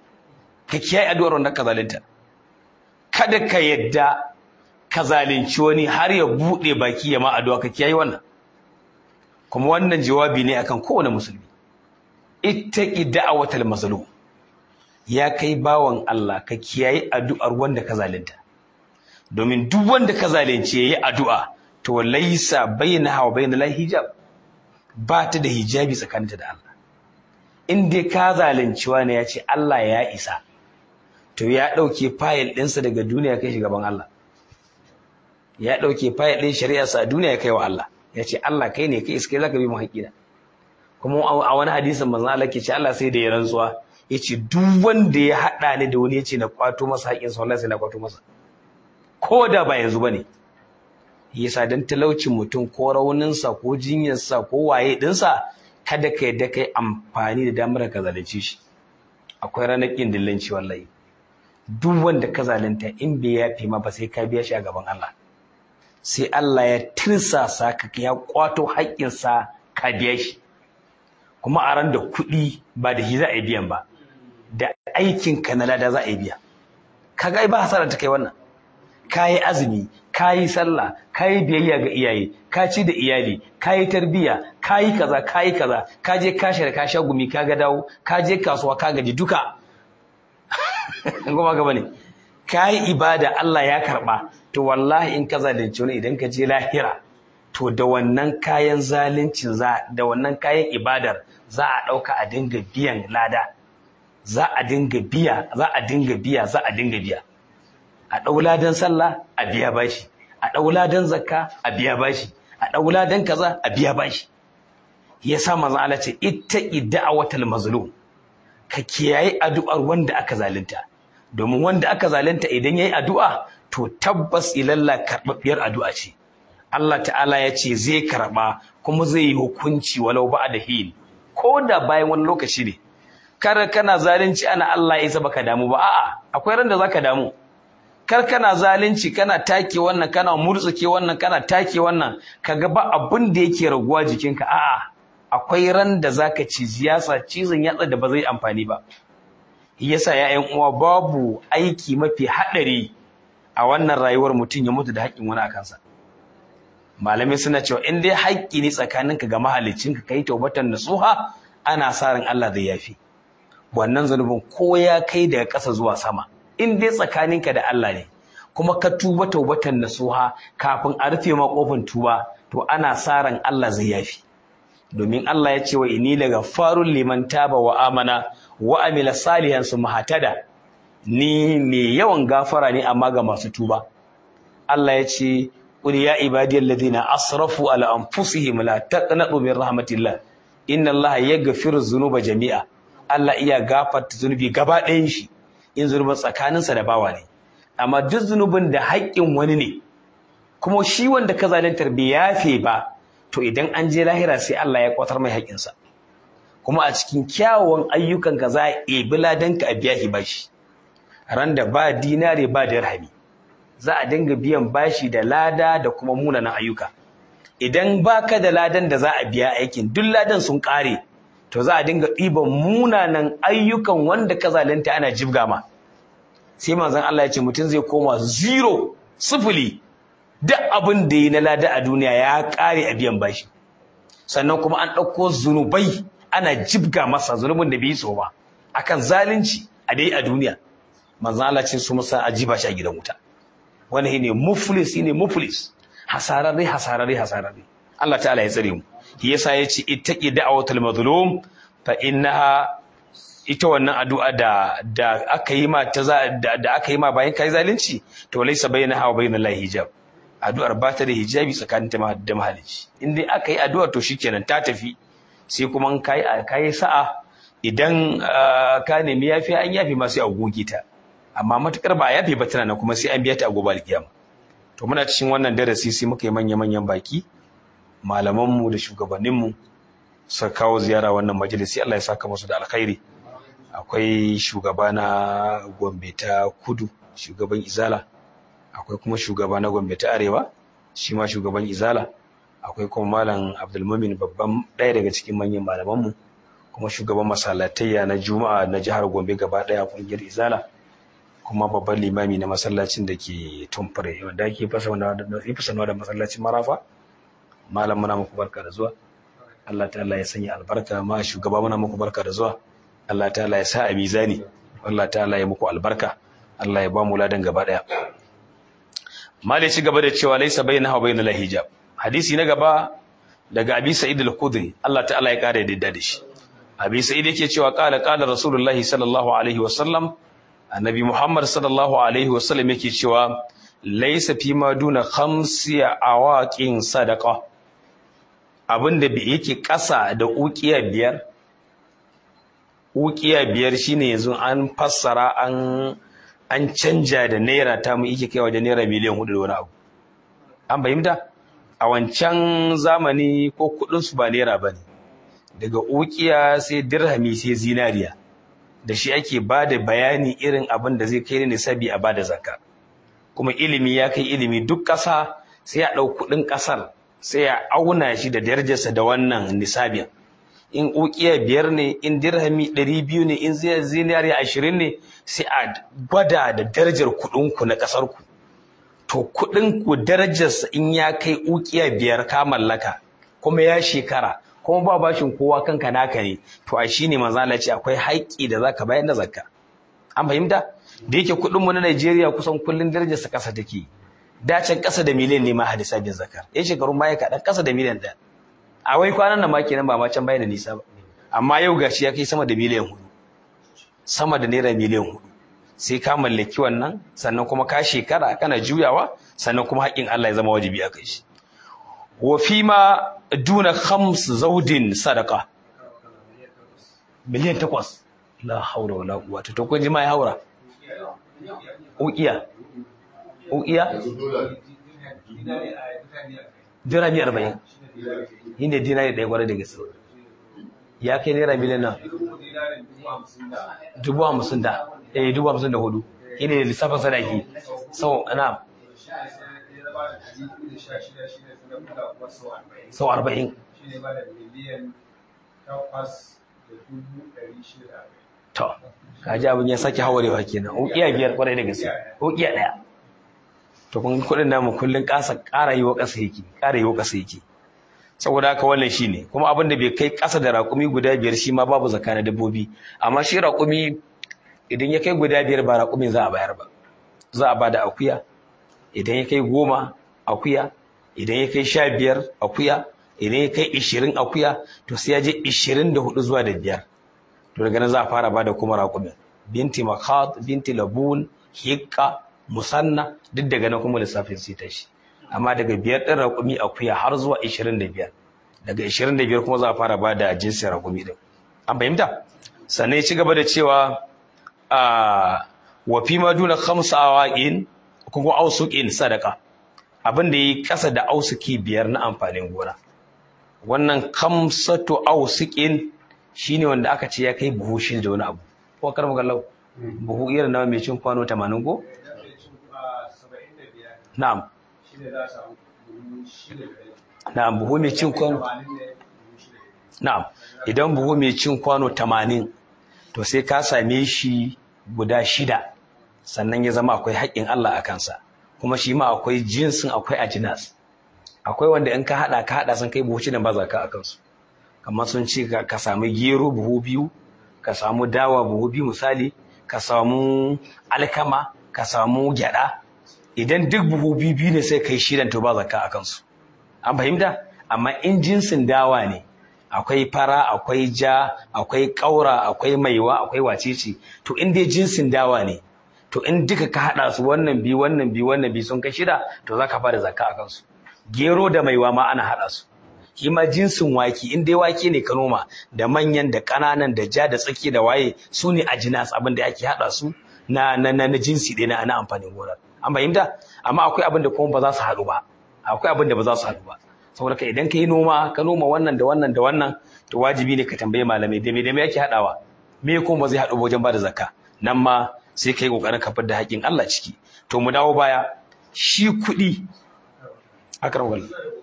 kada ka yadda ka zalunci wani har ya bude baki ya ma addu'a ka kiyaye wannan kuma wannan jawabi ne akan kowane musulmi ittaqi da'watul mazlum ya kai bawan Allah ka kiyaye addu'ar wanda ka zalunta domin duk wanda ka zalunce yayi addu'a to laysa bainaha wa bainal hijab ba ta da hijabi tsakaninta da Allah in dai ka zalunci wani ya ce Allah ya isa to ya dauke file ɗinsa daga duniya kai shi gaban Allah ya dauke file ɗin shari'arsa a duniya kai wa Allah ya ce Allah kai ne kai iskai zaka bi mu haƙina kuma a wani hadisin manzon Allah ke ce Allah sai da ya rantsuwa yace duk wanda ya hada ni da wani yace na kwato masa haƙin sa wallahi sai na kwato masa ko da ba yanzu bane yasa dan talaucin mutum ko raunin sa ko jinyar sa ko waye din sa kada ka yadda kai amfani da damar ka zalunci shi akwai ranar kin dillanci wallahi duk wanda ka zalunta in bai yafe ma ba sai ka biya shi a gaban Allah sai Allah ya tirsasa ka ya kwato haƙin sa ka biya shi kuma a ran da kuɗi ba da shi za a yi biyan ba da aikinka na lada za a yi biya kaga ba hasara ta kai wannan kayi azumi kayi sallah kayi biyayya ga iyaye ka ci da iyali kayi tarbiya kayi kaza ka je ka shirya ka sha gumi ka ga dawo ka je kasuwa ka gaji duka goma gaba ne kayi ibada Allah ya karba to wallahi in ka zalunci wani idan ka je lahira to da wannan kayan zalincin da wannan kayan ibadar za a ɗauka a dinga biyan lada za a dinga biya a ɗau ladan sallah a biya bashi a ɗau ladan zakka a biya bashi a ɗau ladan kaza a biya bashi yasa manzo Allah ce ittaqi da'watal mazlum ka kiyaye addu'ar wanda aka zalunta domin wanda aka zalunta idan yayi addu'a to tabbas ilalla karbabbiyar addu'a ce Allah ta'ala ya ce zai karba kuma zai yi hukunci walau ba da hin ko da bayan wani lokaci ne kar kana zalunci ana Allah ya isa baka damu ba a'a akwai ran da zaka damu kar kana zalunci kana take wannan kana murtsuke wannan kana take wannan kaga ba abin da yake raguwa jikinka a'a akwai ran da zaka ci yasa cizon yatsa da ba zai amfani ba. Yasa ya'yan uwa babu aiki mafi haɗari a wannan rayuwar mutum ya mutu da haƙƙin wani a kansa. Malamai suna cewa in dai haƙƙi ne tsakaninka ga mahaliccinka kai taubatan nasuha, ana sa ran Allah zai yafi wannan zanubin ko ya kai daga ƙasa zuwa sama. In dai tsakaninka da Allah ne kuma ka tuba taubatan nasuha kafin a rufe ma kofin tuba, to ana sa ran Allah zai yafi. Domin Allah ya ce wa inni lagaffarul liman taba wa amana wa amila salihan summa hatada, ni mai yawan gafara ne amma ga masu tuba. Allah ya ce qul ya ibadiyal ladina asrafu ala anfusihim la taqnatu min rahmatillah inna Allah yaghfiru dhunuba jami'a. Allah iya gafarta zunubi gaba ɗayan shi in zunubin tsakaninsa da bawa ne, amma duk zunubin da haƙƙin wani ne kuma shi wanda ka zalantar bai yafe ba, to idan an je lahira sai Allah ya kwatar mai haƙƙinsa. Kuma a cikin kyawawan ayyukanka za a ebi ladanka a biya shi bashi. Ran da ba dinare ba dirhami za a dinga biyan bashi da lada da kuma munanan ayyuka. Idan baka da ladan da za a biya aikin, duk ladan sun ƙare, to za a dinga ɗiban munanan ayyukan wanda ka zalunta ana jibga ma. Sai manzon Allah ya ce mutum zai koma zero, sifili, duk abin da yi na lada a duniya ya ƙare a biyan bashi. Sannan kuma an ɗauko zunubai ana jibga masa zunubin da bai yi so ba akan zalunci a dai a duniya. Manzon Allah ce su musa a jiba shi a gidan wuta. Wani shine muflis, hasararre. Allah ta'ala ya tsare mu. Yasa yace ittaqi da'watul mazlum fa innaha, ita wannan addu'a da aka yi ma da aka yi ma bayan kai zalunci, to laysa bainaha wa bainallahi hijab. Addu'ar ba ta da hijabi tsakanin ta da mahalicci. In dai aka yi addu'ar to shikenan ta tafi. Sai kuma in kai sa'a idan ka nemi yafi an yafi ma sai a goge ta. Amma matukar ba a yafe ba tana nan kuma sai an biya ta a gobe alkiyama. To muna cikin wannan darasi sai muka yi manya-manyan baki, malamanmu da shugabanninmu suka kawo ziyara wannan majalisi. Allah ya saka musu da alkhairi. Akwai shugaba na Gombe ta Kudu, shugaban Izala. Akwai kuma shugaba na Gombe ta Arewa, shi ma shugaban Izala. Akwai kuma Malam Abdulmumin, babban ɗaya daga cikin manyan malamanmu, kuma shugaban masallatayya na Juma'a na jihar Gombe gaba ɗaya ƙungiyar Izala. Kuma babban limami na masallacin da ke Tumfure, wanda ake fasanwa da masallacin Marafa. Malam muna muku barka da zuwa. Allah ta'ala ya sanya albarka. Ma shugaba muna muku barka da zuwa. Allah ta'ala ya sa a mizani. Allah ta'ala ya muku albarka. Allah ya ba mu ladan gaba daya. Malai ci gaba da cewa laysa bainaha wa bainal hijab. Hadisi na gaba daga Abi Sa'id al-Khudri, Allah ta'ala ya kare da shi. Abi Sa'id yake cewa qala Rasulullahi sallallahu alaihi wa sallam, Annabi Muhammad sallallahu alaihi wa sallam yake cewa laysa fi ma duna khamsi awaqin sadaqa. Abinda yake ƙasa da uqiya biyar. Uqiya biyar shine yanzu an fassara an canja da naira ta mu yake kai wajen naira miliyan 4 da wani abu. An fahimta? A wancan zamani ko kudin su ba naira bane. Daga uqiya sai dirhami sai zinariya. Da shi ake bada bayani irin abin da zai kai ne nisabi a bada zakka. Kuma ilimi ya kai ilimi, duk ƙasa sai ya ɗau kuɗin ƙasar sai ya auna shi da darajarsa da wannan nisabin. In uqiya 5 ne, in dirhami 200 ne, in zinariya 20 ne, sai a gwada da darajar kuɗinku na ƙasarku. To kuɗinku darajarsa in ya kai uqiya 5 ka mallaka kuma ya shekara kuma ba bashin kowa kanka naka ne, to a shine manzo Allah ce akwai haƙƙi da zaka bayar da zakka. An fahimta? Da yake kuɗin mu na Najeriya kusan kullun darajarsa ƙasa take. Da can ƙasa da miliyan ne ma hadisa bin zakar. Shekarun baya kaɗan ƙasa da miliyan 1. A wai kwanan nan ma kenan ba ma can baya da nisa ba. Amma yau gashi ya kai sama da miliyan 4. Sama da naira miliyan 4. Sai ka mallaki wannan, sannan kuma ka shekara kana juyawa, sannan kuma haƙƙin Allah ya zama wajibi a kai shi. Wa fi ma duna 5 zaudin sadaqa. Miliyan 8. La haula wala quwwata. To kun ji ma ya haura. Uqiya dirhami 40. Inda dinari ɗaya gwada da gaske. Ya kai naira miliyan nan 50,000 da 54. Ine da lissafin sadaki. Sau ana sau 40. to kaji abin ya sake hawarewa kenan ukiya biyar kwarai da gaske ukiya daya to kun kudin namu kullun ƙara yi wa ƙasa yake saboda haka wannan shine kuma abin da bai kai ƙasa da raƙumi guda biyar shi ma babu zakka na dabbobi amma shi raƙumi idan ya kai guda biyar ba raƙumin za a bayar ba za a bada akuya idan ya kai 10 akuya idan ya kai 15 akuya idan ya kai 20 akuya to sai ya je 24 zuwa da biyar to daga nan za a fara bada kuma raƙumin binti makhat binti labun hikka musanna duk daga nan kuma lissafin sai tashi amma daga biyar din raƙumi akuya har zuwa 25 daga 25 kuma za a fara bada jinsin raƙumi din an fahimta sannan ya ci gaba da cewa wa fi ma duna 5 awaqin kuma ausuqin sadaka abin da yi kasa da ausuki biyar na amfanin gona wannan 5 ausuqin shine wanda aka ce ya kai buhu shi da wani abu ko karmu gallau buhu irin nawa mai cin kwano 80 ko na'am shine za a samu buhu 6 na'am buhu mai cin kwano na'am idan buhu mai cin kwano 80 to sai ka same shi guda 6 sannan ya zama akwai haƙƙin Allah a kansa kuma shi ma akwai jinsin akwai ajinas akwai wanda in ka hada sun kai buhu 6 ba zaka a kansu kamar sun ce ka samu gero buhu 2 ka samu dawa buhu 2 misali ka samu alkama ka samu gyada idan duk buhu 2 ne sai kai 6 to ba zakka a kansu an fahimta amma in jinsin dawa ne akwai fara akwai ja akwai kaura akwai maiwa akwai wacece to in dai jinsin dawa ne to in duka ka hada su wannan bi sun kai 6 to zaka fara zakka a kansu gero da maiwa ma ana hada su shi ma jinsin wake in dai wake ne ka noma da manyan da kananan da ja da tsaki da waye su ne ajinas abin da ake hada su na jinsi ɗaya na amfanin gona an fahimta amma akwai abin da kuma ba za su haɗu ba akwai abin da ba za su haɗu ba saboda ka idan ka yi noma ka noma wannan da wannan da wannan to wajibi ne ka tambaye malamai da me yake haɗawa me kuma ba zai haɗu wajen ba da zakka nan ma sai ka yi ƙoƙarin ka da haƙƙin Allah ciki to mu dawo baya shi kuɗi akar wal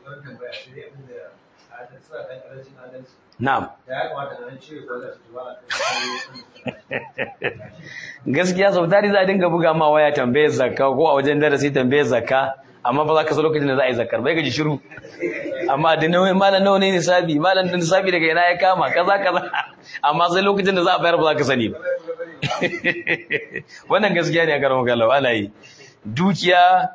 na'am gaskiya sau tari za a dinga buga ma waya tambayar zakka ko a wajen darasi tambayar zakka amma ba za ka so lokacin da za a yi zakkar bai gaji shiru amma da nawa malam nawa ne nisabi malam da nisabi daga ina ya kama kaza amma sai lokacin da za a bayar ba za ka sani ba wannan gaskiya ne a garin galau ana yi dukiya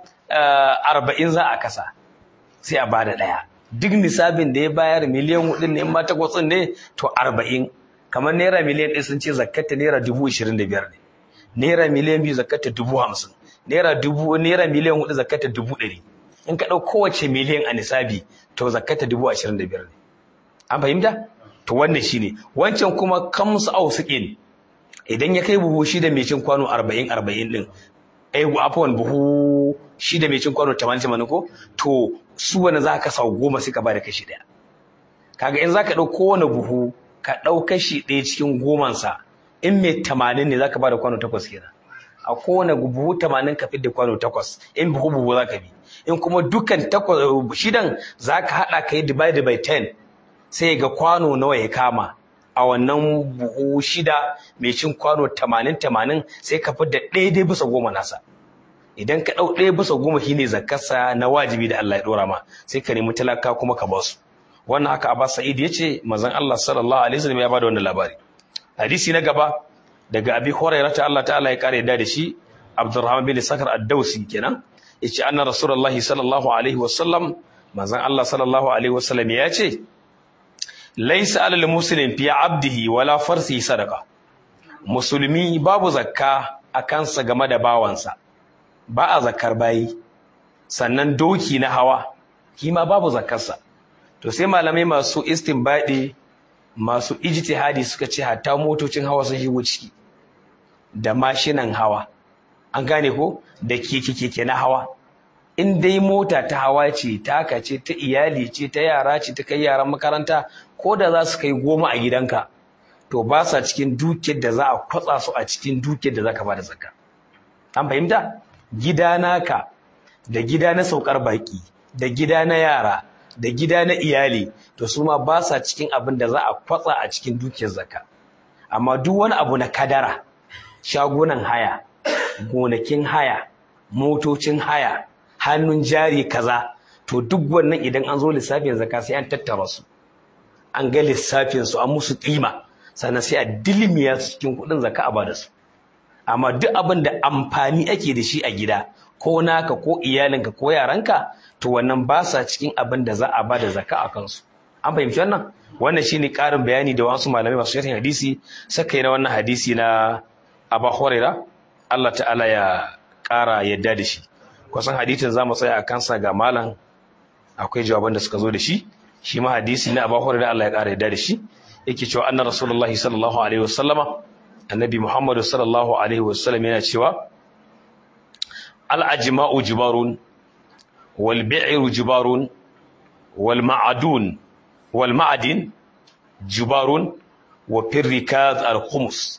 40 za a kasa sai a bada daya duk nisabin da ya bayar miliyan 4 ne in ma takwas ne to 40 kamar naira miliyan 1 sun ce zakkata naira 25,000 ne naira miliyan 2 zakkata 50,000 naira miliyan 4 zakkata 100,000 in ka dau kowace miliyan a nisabi to zakkata 25,000 ne an fahimta to wannan shine wancan kuma kamsu ausuqin idan ya kai buhu 6 mai cin kwano 40 din afwan buhu 6 mai cin kwano 80 ko to su wani za ka sau 10 sai ka ba da kashi 1 kaga in za ka ɗau kowane buhu ka ɗau kashi 1 cikin 10 in mai 80 ne za ka ba da kwano 8 kenan a kowane buhu 80 ka fidda kwano 8 in buhu za ka bi in kuma dukkan 6 za ka haɗa ka yi divide by 10 sai ga kwano nawa ya kama a wannan buhu 6 mai cin kwano 80 sai ka fidda 1/10 nasa idan ka ɗau 1/10 shine zakarsa na wajibi da Allah ya ɗora ma sai ka nemi talaka kuma ka basu wannan haka Abbas Sa'id yace manzon Allah sallallahu alaihi wasallam ya bada wannan labari hadisi na gaba daga Abi Hurairah ta Allah ta'ala ya kare da shi Abdurrahman bin Sakar ad-Dawsi kenan yace anna Rasulullahi sallallahu alaihi wasallam manzon Allah sallallahu alaihi wasallam ya ce laysa 'alal muslim fi 'abdihi wala farsi sadaqa musulmi babu zakka a kansa game da bawansa ba a zakkar bayi sannan doki na hawa kima babu zakkarsa to sai malamai masu istinbadi masu ijtihadi suka ce hatta motocin hawa sun shigo ciki da mashinan hawa an gane ko da keke na hawa in dai mota ta hawa ce taka ce ta iyali ce ta yara ce ta kai yaran makaranta ko da za su kai 10 a gidanka to ba sa cikin dukiyar da za a kwatsa su a cikin dukiyar da zaka bada zakka an fahimta gida naka da gida na saukar baki da gida na yara da gida na iyali to su ma ba sa cikin abin da za a kwatsa a cikin dukiyar zakka. Amma duk wani abu na kadara, shagunan haya, gonakin haya, motocin haya, hannun jari kaza, to duk wannan idan an zo lissafin zakka sai an tattara su, an ga lissafin su, an musu kima, sannan sai a dilmiya su cikin kuɗin zakka a bada su. Amma duk abin da amfani ake da shi a gida, ko naka ko iyalinka ko yaranka, to wannan ba sa cikin abin da za a bada zakka a kansu. An fahimci wannan? Wannan shine ƙarin bayani da wasu malamai masu sharhin hadisi suka yi na wannan hadisi na Abu Hurairah, Allah ta'ala ya ƙara yadda da shi. Kusan hadisin za mu tsaya a kansa ga malam, akwai jawaban da suka zo da shi. Shi ma hadisi na Abu Hurairah, Allah ya ƙara yadda da shi, yake cewa anna Rasulullahi sallallahu alaihi wasallama, annabi Muhammadu sallallahu alaihi wasallam yana cewa al-ajma'u jibarun wal bi'ru jibarun wal ma'adin jibarun wa firrikaz al-khums.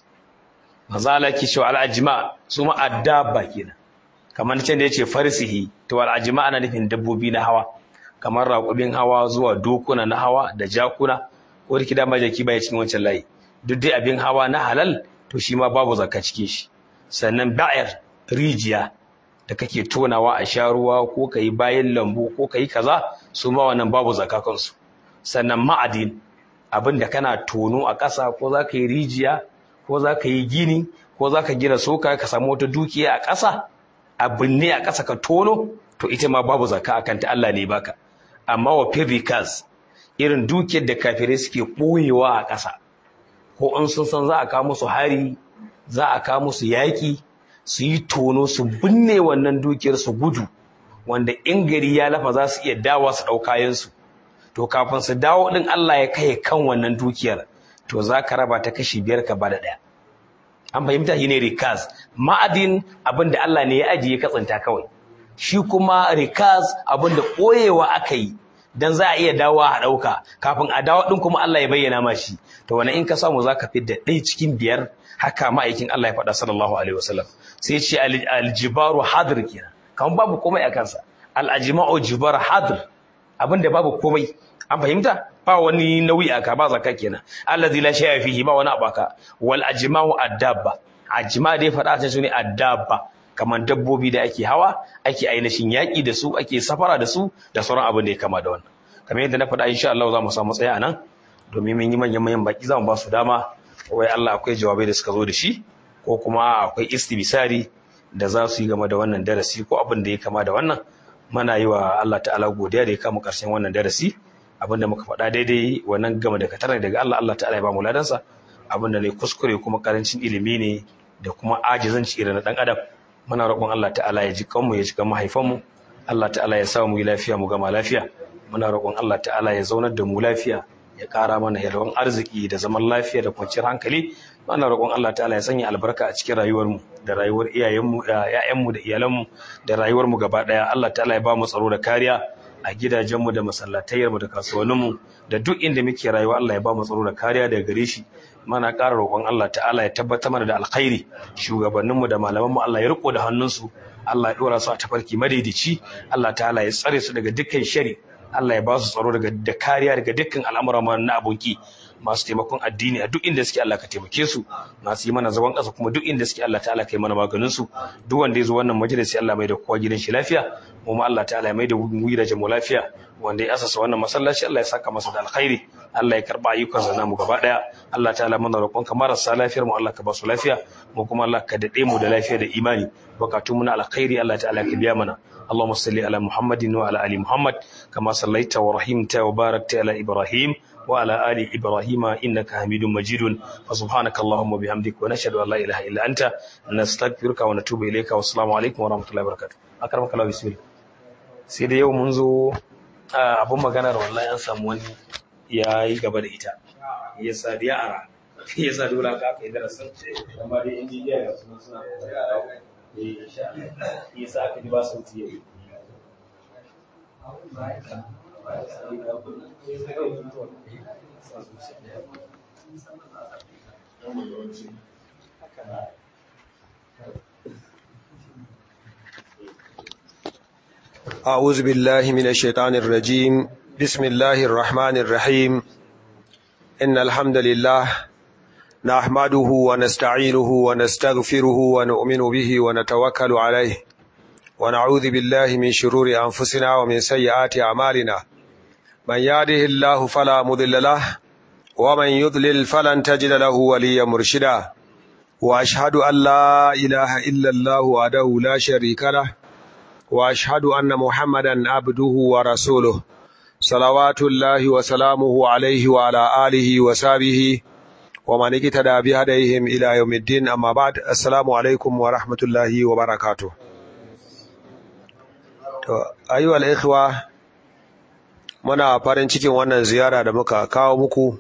mazala ki cewa al-ajma su ma addaba kenan, kamar can da yace farsihi, to al-ajma ana nufin dabbobi na hawa, kamar raƙubin hawa zuwa dokuna na hawa da jakuna, ko da kida majaki bai cikin wancan layi, duk dai abin hawa na halal to shi ma babu zakka cikin shi. Sannan ba'ir, rijiya da kake tonawa a sha ruwa ko kai bayan lambu ko kai kaza, su ma wannan babu zakka kansu. Sannan ma'adin, abin da kana tono a ƙasa, ko za ka yi rijiya ko za ka yi gini ko za ka gina soka ka samu wata dukiya a ƙasa, abin ne a ƙasa ka tono, to ita ma babu zakka akan ta, Allah ne baka. Amma wa firrikaz, irin dukiyar da kafirai suke ɓoyewa a ƙasa, ko in sun san za a kawo musu hari, za a kawo musu yaƙi, su yi tono su binne wannan dukiyar su gudu, wanda in gari ya lafa za su iya dawa su ɗau kayansu, to kafin su dawo ɗin Allah ya kai kan wannan dukiyar, to za ka raba ta kashi 5 ka bada 1. An fahimta, shi ne rikaz. Ma'adin abin da Allah ne ya ajiye katsanta kawai, shi kuma rikaz abin da ɓoyewa aka yi dan za a iya dawowa a ɗauka, kafin a dawo ɗin kuma Allah ya bayyana ma shi, to wani in ka samu za ka fidda 1 cikin 5. Haka ma'aikin Allah ya faɗa sallallahu alaihi wasallam. Sai ce aljibaru hadir kenan, kamar babu komai a kansa. Al-ajma'u jibar hadir, abinda babu komai. An fahimta? Ba wani nauyi aka, ba zakka kenan. Allazi la shay'a fihi, ba wani abaka. Wal ajma'u addabba, ajma dai faɗa ta sune addabba, kamar dabbobi da ake hawa, ake ainihin yaƙi da su, ake safara da su, da sauran abin da ya kama da wannan. Kamar yadda na faɗa, insha Allah za mu samu tsaya nan, domin mun yi manyan baki, za mu ba su dama, wai Allah akwai jawabai da suka zo da shi, ko kuma akwai istibisari da za su yi game da wannan darasi ko abin da ya kama da wannan. Muna yi wa Allah ta'ala godiya da ya kama ƙarshen wannan darasi. Abin da muka faɗa daidai wannan game da katar daga Allah, Allah ta'ala ya ba mu ladansa. Abin da ne kuskure kuma karancin ilimi ne da kuma ajizanci irin na ɗan adam, muna roƙon Allah ta'ala ya ji kanmu, ya ji kan mahaifanmu. Allah ta'ala ya sa mu yi lafiya, mu gama lafiya. Muna roƙon Allah ta'ala ya zaunar da mu lafiya, ya ƙara mana yalwan arziki da zaman lafiya da kwanciyar hankali. Muna roƙon Allah ta'ala ya sanya albarka a cikin rayuwarmu da rayuwar iyayenmu, ƴaƴanmu da iyalanmu da rayuwarmu gaba ɗaya. Allah ta'ala ya ba mu tsaro da kariya a gidajenmu da masallatayarmu da kasuwanninmu da duk inda muke rayuwa. Allah ya ba mu tsaro da kariya daga gare shi. Muna ƙara roƙon Allah ta'ala ya tabbatar mana da alkhairi. Shugabanninmu da malamanmu Allah ya riko da hannunsu, Allah ya ɗora su a tafarki madaidaici. Allah ta'ala ya tsare su daga dukkan shari. Allah ya ba su tsaro da kariya daga dukkan al'amuran na abunki. Masu taimakon addini a duk inda suke, Allah ka taimake su. Masu yi mana zagon ƙasa kuma duk inda suke, Allah ta'ala ka yi mana maganin su. Duk wanda ya zo wannan majalisi, Allah mai da kowa gidan shi lafiya, kuma Allah ta'ala ya mai da mu gidajen mu lafiya. Wanda ya asasa wannan masallaci, Allah ya saka masa da alkhairi. Allah ya karba ayyukan namu gaba daya. Allah ta'ala muna roƙon ka marasa lafiyar mu, Allah ka ba su lafiya, mu kuma Allah ka dade mu da lafiya da imani. Bukatun mu na alkhairi, Allah ta'ala ka biya mana. اللهم صل على محمد وعلى آل محمد كما صليت ورحمت وباركت على إبراهيم وعلى آل إبراهيم إنك حميد مجيد. فسبحانك اللهم وبحمدك ونشهد أن لا إله إلا أنت نستغفرك ونتوب إليك. والسلام عليكم ورحمة الله وبركاته. أكرمك الله. بسم الله. سيدي يوم منذ abun maganar wallahi an samu wani yayi gaba da ita, yasa da yara yasa dole ka kai darasin amma dai injiniya ga suna yasa aka ji ba sauti yayi. أعوذ بالله من الشيطان الرجيم. بسم الله الرحمن الرحيم إن الحمد لله نحمده ونستعينه ونستغفره ونؤمن به ونتوكل عليه ونعوذ بالله من شرور أنفسنا ومن سيئات أعمالنا من يهده الله فلا مضل له ومن يضلل فلن تجد له وليا مرشدا وأشهد أن لا إله إلا الله وحده لا شريك له وأشهد أن محمدا عبده ورسوله صلوات الله وسلامه عليه وعلى آله وصحبه ومن اهتدى بهديهم إلى يوم الدين أما بعد السلام عليكم ورحمة الله وبركاته. أيها الإخوة muna farin cikin wannan ziyara da muka kawo muku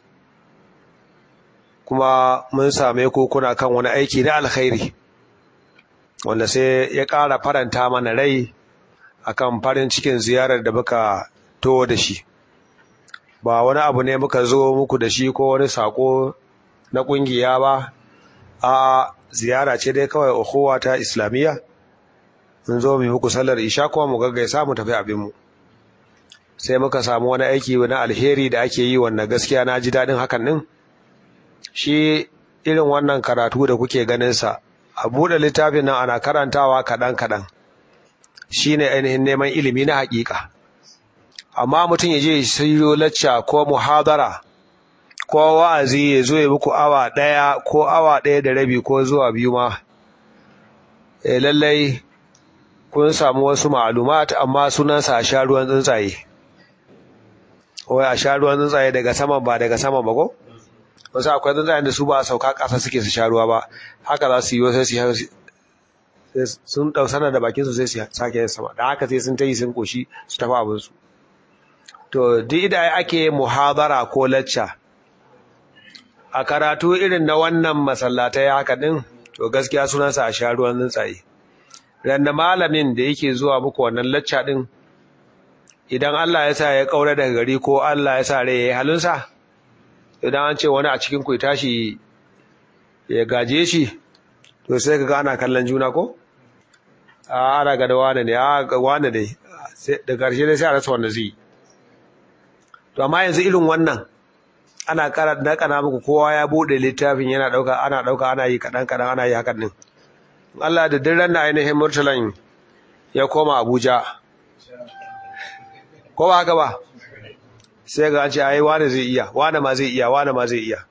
kuma mun same ku kuna kan wani aiki na alkhairi wanda sai ya ƙara faranta mana rai akan farin cikin ziyarar da muka to da shi. Ba wani abu ne muka zo muku da shi ko wani sako na kungiya ba, a ziyara ce dai kawai ukhuwa ta islamiyya. Mun zo mu muku sallar isha kuma mu gaggaisa mu tafi abinmu. Sai muka samu wani aiki na alheri da ake yi wanda gaskiya na ji daɗin hakan ɗin. Shi irin wannan karatu da kuke ganinsa, a buɗe littafin nan ana karantawa kaɗan-kaɗan. Shi ne ainihin neman ilimi na haƙiƙa. Amma mutum ya je sayo lacca ko muhadara ko wa'azi ya zo ya muku awa ɗaya ko awa ɗaya da rabi ko zuwa biyu ma. Lallai kun samu wasu ma'lumat amma sunansa a sha ruwan tsuntsaye. Wai a sha ruwan tsuntsaye daga saman ba daga saman ba ko? Wasu akwai tsuntsayen da su ba sauka ƙasa suke su sha ruwa ba, haka za su yi sai su sun ɗausana da bakinsu sai su sake yin sama, da haka sai sun ta yi sun ƙoshi su tafi abinsu. To, duk idan ake muhadara ko lacca, a karatu irin na wannan masallatai haka ɗin, to gaskiya sunansa a sha ruwan tsuntsaye. Randa malamin da yake zuwa muku wannan lacca ɗin, idan Allah ya sa ya ƙaura daga gari ko Allah ya sa rai ya yi halinsa, idan an ce wani a cikin ku ya tashi ya gaje shi, to sai ka ga ana kallon juna ko? Ana ga da wane ne, wane dai, da ƙarshe dai sai a rasa wanda zai yi. To amma yanzu irin wannan ana nakana muku kowa ya bude littafin yana dauka ana yi kadan ana yi hakan din. Allah da dirran da ainihin murtalan ya koma Abuja ko ba haka ba, sai ga an ce ai wani zai iya, wani ma zai iya, wani ma zai iya.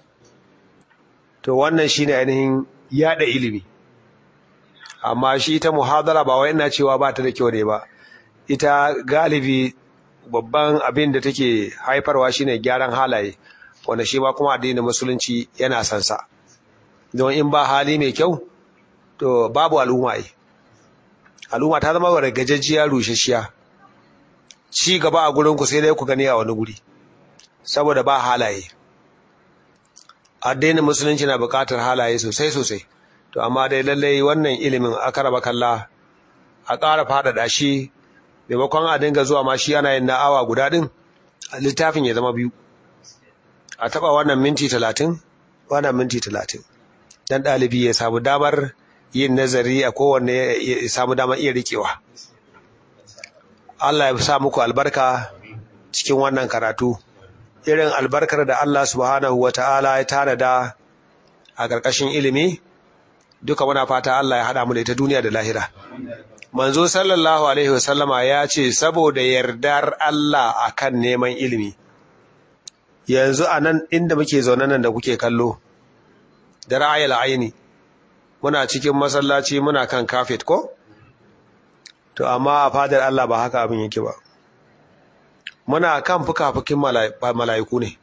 To wannan shine ainihin yada ilimi. Amma shi ta muhadara ba wai ina cewa ba ta da kyau ne ba, ita galibi babban abin da take haifarwa shine gyaran halaye, wanda shi ma kuma addinin musulunci yana son sa. Don in ba hali mai kyau to babu al'umma ai. Al'umma ta zama wargajajjiya rushashiya. Ci gaba a gurin ku sai dai ku gani a wani guri saboda ba halaye. Addinin musulunci na buƙatar halaye sosai. To amma dai lallai wannan ilimin akaraba kalla a ƙara faɗaɗa shi, maimakon a dinga zuwa ma shi ana yin na awa guda ɗin, littafin ya zama 2. A taɓa wannan minti 30, wannan minti 30. Dan ɗalibi ya samu damar yin nazari a kowanne ya samu damar iya riƙewa. Allah ya sa muku albarka cikin wannan karatu. Irin albarkar da Allah subhanahu wa ta'ala ya tanada a ƙarƙashin ilimi, duka muna fata Allah ya haɗa mu da ita duniya da lahira. Manzo sallallahu alaihi wasallama ya ce saboda yardar Allah akan neman ilimi. Yanzu a nan inda muke zaune nan da kuke kallo, da ra'ayil aini, muna cikin masallaci muna kan kafet ko? To amma a fadar Allah ba haka abin yake ba. Muna kan fuka-fukin mala'iku ne.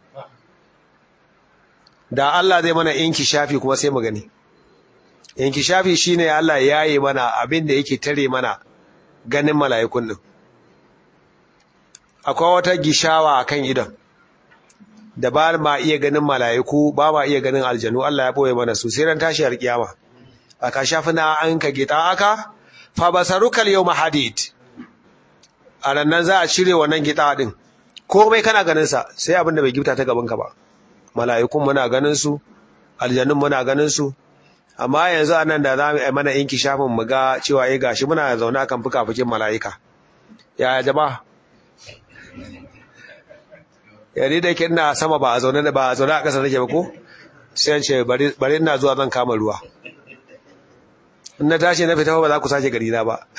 Da Allah zai mana inkishafi kuma sai mu gani. Inkishafi shine Allah ya yi mana abin da yake tare mana ganin mala'ikun din. Akwai wata gishawa akan idon da ba ma iya ganin mala'iku, ba ma iya ganin aljanu, Allah ya boye mana su sai ran tashi har kiyama. Aka shafina anka gita'aka fa basarukal yawma hadid. A nan za a cire wannan gita din. Komai kana ganin sa sai abin da bai gifta ta gaban ka ba. Mala'ikun muna ganin su, aljanun muna ganin su. Amma yanzu anan da za mu yi mana inkishafin mu ga cewa gashi muna zaune akan fuka-fukin mala'ika. Ya jama'a yani da yake ina sama ba a zaune a ƙasa nake ba ko sai an ce bari ina zuwa zan kama ruwa in na tashi na fita ba za ku sake gari na ba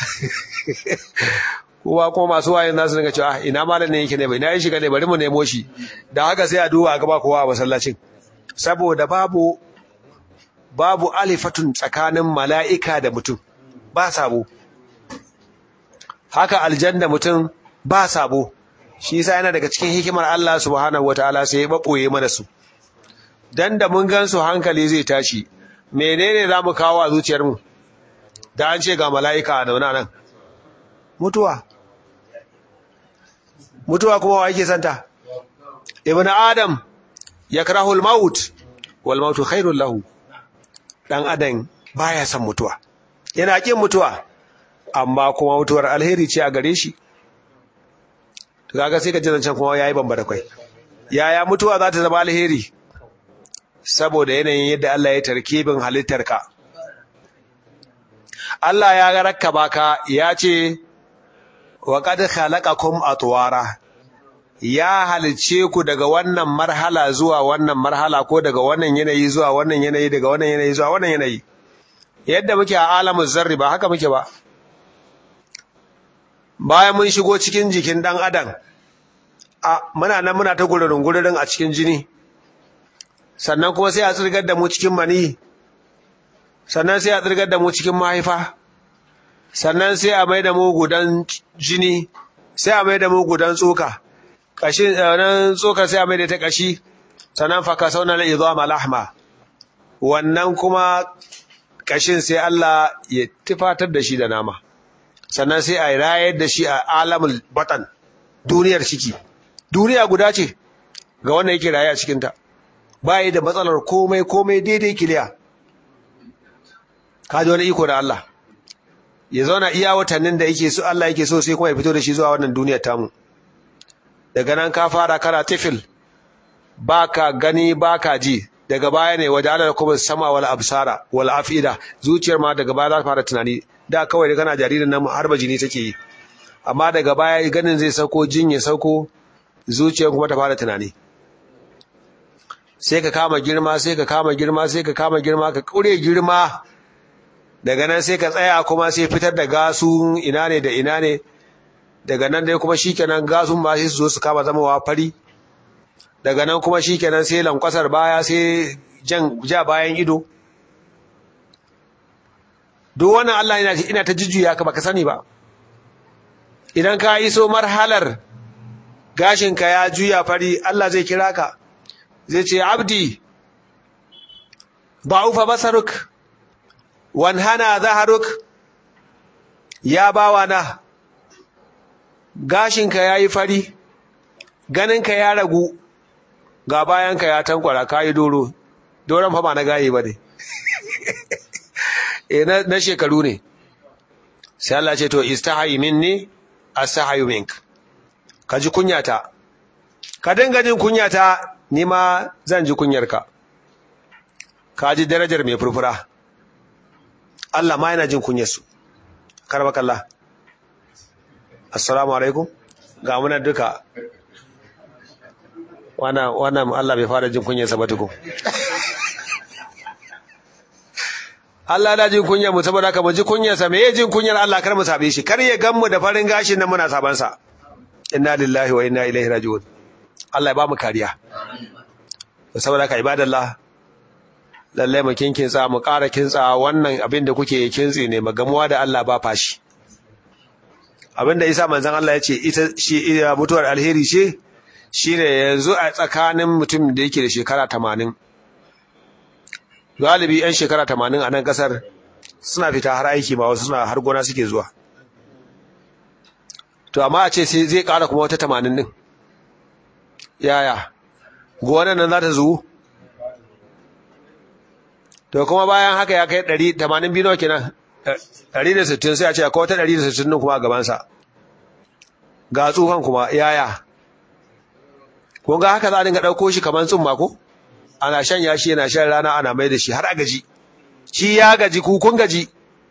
kuma masu wayan nasu dinga cewa ina malam ne yake ne bai na yi shiga ne bari mu nemo shi da haka sai a duba a gaba kowa a masallacin saboda babu alifatun tsakanin mala'ika da mutum ba sabo haka aljanna mutum ba sabo shi yasa yana daga cikin hikimar Allah subhanahu wataala sai ya baboye mana su dan da mun gan su hankali zai tashi menene zamu kawo a zuciyar mu da an ce ga mala'ika da nan mutuwa kuma wa yake santa ibn adam yakrahu al-maut wal maut khairul lahu dan adam baya son mutuwa yana kin mutuwa amma kuma mutuwar alheri ce a gare shi to kaga sai ka ji zancan kuma yayi bambara kai yaya mutuwa za ta zama alheri saboda yanayin yadda Allah ya tarkibin halittarka Allah ya ga rakkaba ka ya ce wa qad khalaqakum atwara ya halice ku daga wannan marhala zuwa wannan marhala ko daga wannan yanayi zuwa wannan yanayi daga wannan yanayi zuwa wannan yanayi yadda muke a alamin zarri ba haka muke ba bayan mun shigo cikin jikin dan adam muna ta gururin a cikin jini sannan kuma sai a tsirgar da mu cikin mani sannan sai a tsirgar da mu cikin mahaifa sannan sai a mai da mu gudan jini sai a mai da mu gudan tsoka kashin nan tsokar sai a mai da ta kashi sannan fa kasawna al-idhama lahma wannan kuma kashin sai Allah ya tufatar da shi da nama sannan sai a rayar da shi a alamul batan duniyar ciki duniya guda ce ga wanda yake raye a cikin ta bai da matsalar komai daidai kiliya kaji wani iko da Allah ya zauna iya watannin da yake so Allah yake so sai kuma ya fito da shi zuwa wannan duniyar tamu daga nan ka fara kana tifil baka gani baka ji daga baya ne waja'ala kuma sama wal absara wal afida zuciyar ma daga baya za ta fara tunani da kawai da kana jaririn nan harba jini take yi amma daga baya ganin zai sauko jin ya sauko zuciyar kuma ta fara tunani sai ka kama girma ka kure girma daga nan sai ka tsaya kuma sai fitar da gasu ina ne da ina ne daga nan dai kuma shikenan gasun ba sai su zo su kama zama fari daga nan kuma shikenan sai lankwasar baya sai ja bayan ido duk wannan Allah ina ta jujjuya ka baka sani ba idan ka iso marhalar gashinka ya juya fari Allah zai kira ka zai ce abdi ba'ufa basaruk wanhana zaharuk ya bawana gashinka yayi fari ganinka ya ragu ga bayanka ya tankwara kai doron fa ba na gaye bane na shekaru ne sai Allah ce to istahi minni astahi mink ka ji kunyata ka dinga jin kunyata ni ma zan ji kunyarka ka ji darajar mai furfura Allah ma yana jin kunyarsu karbakallah assalamu alaikum ga muna duka wannan Allah bai fara jin kunyarsa ba tukun Allah da jin kunyar mu saboda haka mu ji kunyarsa me jin kunyar Allah kar mu sabe shi kar ya gan mu da farin gashin nan muna saban sa inna lillahi wa inna ilaihi raji'un Allah ya ba mu kariya saboda haka ibadallah lalle mu kinkinsa mu ƙara kintsa wannan abin da kuke kintsi ne magamuwa da Allah ba fashi abin da isa manzon Allah ya ce ita shi mutuwar alheri ce shine yanzu a tsakanin mutum da yake da shekara 80 galibi yan shekara 80 a nan kasar suna fita har aiki ma wasu suna har gona suke zuwa to amma a ce sai zai ƙara kuma wata 80 din yaya gonan nan za ta zuwu to kuma bayan haka ya kai 182 nawa kenan 160 sai a ce akwai wata 160 din kuma a gabansa ga tsufan kuma yaya kun ga haka za a dinga ɗauko shi kamar tsumma ko ana shan yashi yana shan rana ana mai da shi har a gaji shi ya gaji ku kun gaji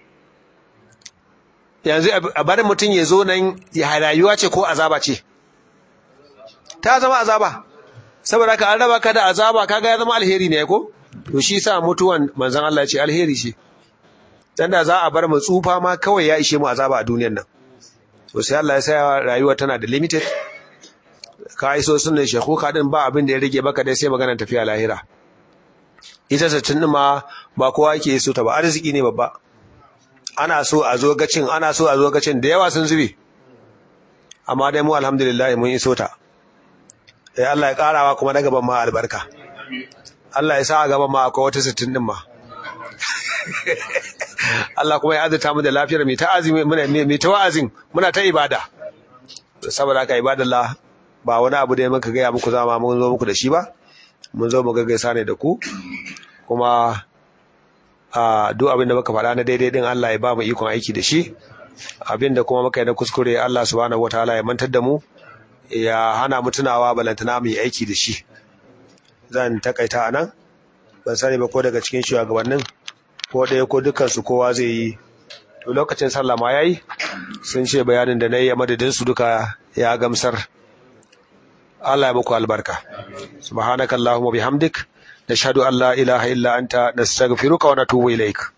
yanzu a barin mutum ya zo nan ya rayuwa ce ko azaba ce ta zama azaba saboda ka an raba ka da azaba kaga ya zama alheri ne ko to shi sa mutuwan manzon Allah ya ce alheri ce dan da za a bar mu tsufa ma kawai ya ishe mu azaba a duniyar nan to sai Allah ya sa rayuwa tana da limited ka iso sunan shehu ka din ba abin da ya rage baka dai sai maganar tafiya lahira ita sattin ma ba kowa yake so ta ba arziki ne babba ana so a zo gacin da yawa sun zube amma dai mu alhamdulillah mun iso ta Allah ya karawa kuma na gaban ma albarka Allah ya sa a gaban ma akwai wata 60 din ma Allah kuma ya azurta mu da lafiyar mai ta azumi mai ta wa'azin muna ta ibada saboda haka ibadallah ba wani abu da muka gaya muku zama mun zo muku da shi ba mun zo mu gaggaisa ne da ku kuma duk abin da muka faɗa na daidai din Allah ya ba mu ikon aiki da shi abin da kuma muka yi na kuskure Allah subhanahu wataala ya mantar da mu ya hana mu tunawa balantana mu yi aiki da shi zan takaita anan ban sani ba ko daga cikin shugabannin ko ɗaya ko dukansu kowa zai yi to lokacin sallah ma yayi sun ce bayanin da nayi a madadin su duka ya gamsar Allah ya muku albarka subhanakallahumma bihamdik nashhadu an la ilaha illa anta nastaghfiruka wa natubu ilaik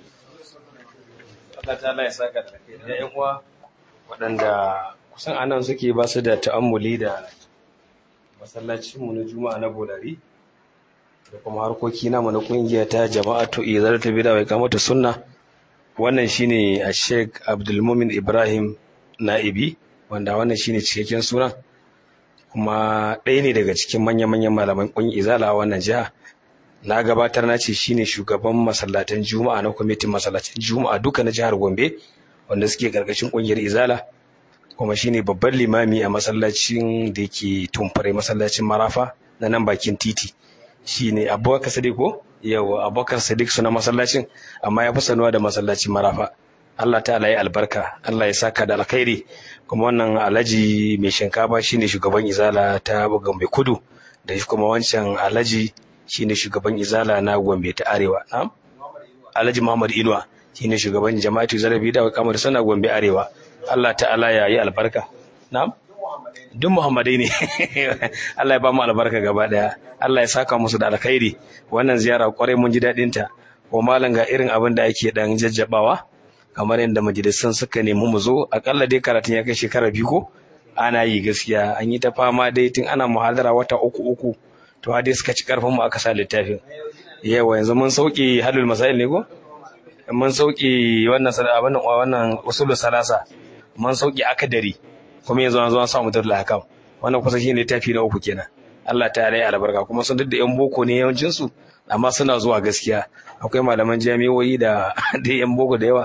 Allah ta'ala ya saka da yan uwa waɗanda kusan anan suke ba su da ta'ammuli da masallacin mu na Juma'a na Bolari da kuma harkoki namu na kungiya ta jama'atu izalatul bid'a wa iqamatu sunna wannan shine Sheikh Abdul Mumin Ibrahim Naibi wanda wannan shine cikakken sunan kuma ɗaya ne daga cikin manya-manyan malaman kungiyar izala a wannan jiha na gabatar na ce shine shugaban masallatan Juma'a na kwamitin masallatan Juma'a duka na jihar Gombe wanda suke karkashin kungiyar izala kuma shine babban limami a masallacin da yake tumfare masallacin Marafa na nan bakin titi shine Abubakar Sadiq ko yawa Abubakar Sadiq suna masallacin amma ya fi sanuwa da masallacin Marafa Allah ta'ala ya albarka Allah ya saka da alkhairi kuma wannan Alhaji mai shinkafa shine shugaban izala ta Gombe Kudu da shi kuma wancan Alhaji shine shugaban izala na Gombe ta Arewa na'am Alhaji Muhammad Inuwa shine shugaban jama'atu Zarabi da kamar sana Gombe Arewa Allah ta'ala ya yi albarka na'am duk Muhammadai ne Allah ya ba mu albarka gaba daya Allah ya saka musu da alkhairi wannan ziyara kwarai mun ji dadin ta ko malam ga irin abin da ake dan jajjabawa kamar yadda majalisan suka nemi mu zo akalla dai karatun ya kai shekara 2 ko ana yi gaskiya an yi ta fama dai tun ana muhadara wata uku to dai suka ci karfin mu aka sa littafin yawa yanzu mun sauki halul masail ne ko mun sauki wannan usulul salasa mun sauki akadari kuma yanzu an zo an samu darul hakam wannan kusa shine littafi na 3 kenan Allah ta yi albarka kuma sun duk da yan boko ne yawancin su amma suna zuwa gaskiya akwai malaman jami'o'i da yan boko da yawa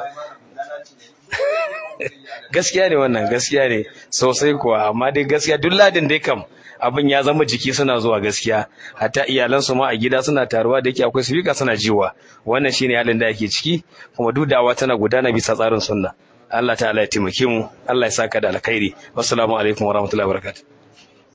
gaskiya ne wannan gaskiya ne sosai kuwa amma dai gaskiya duk ladin dai kam abin ya zama jiki suna zuwa gaskiya hatta iyalansu ma a gida suna taruwa da yake akwai sifika suna jiwa wannan shine halin da ake ciki kuma dudawa tana gudana bisa tsarin sunna Allah ta'ala ya taimake mu Allah ya saka da alkhairi wassalamu alaikum warahmatullahi wabarakatuh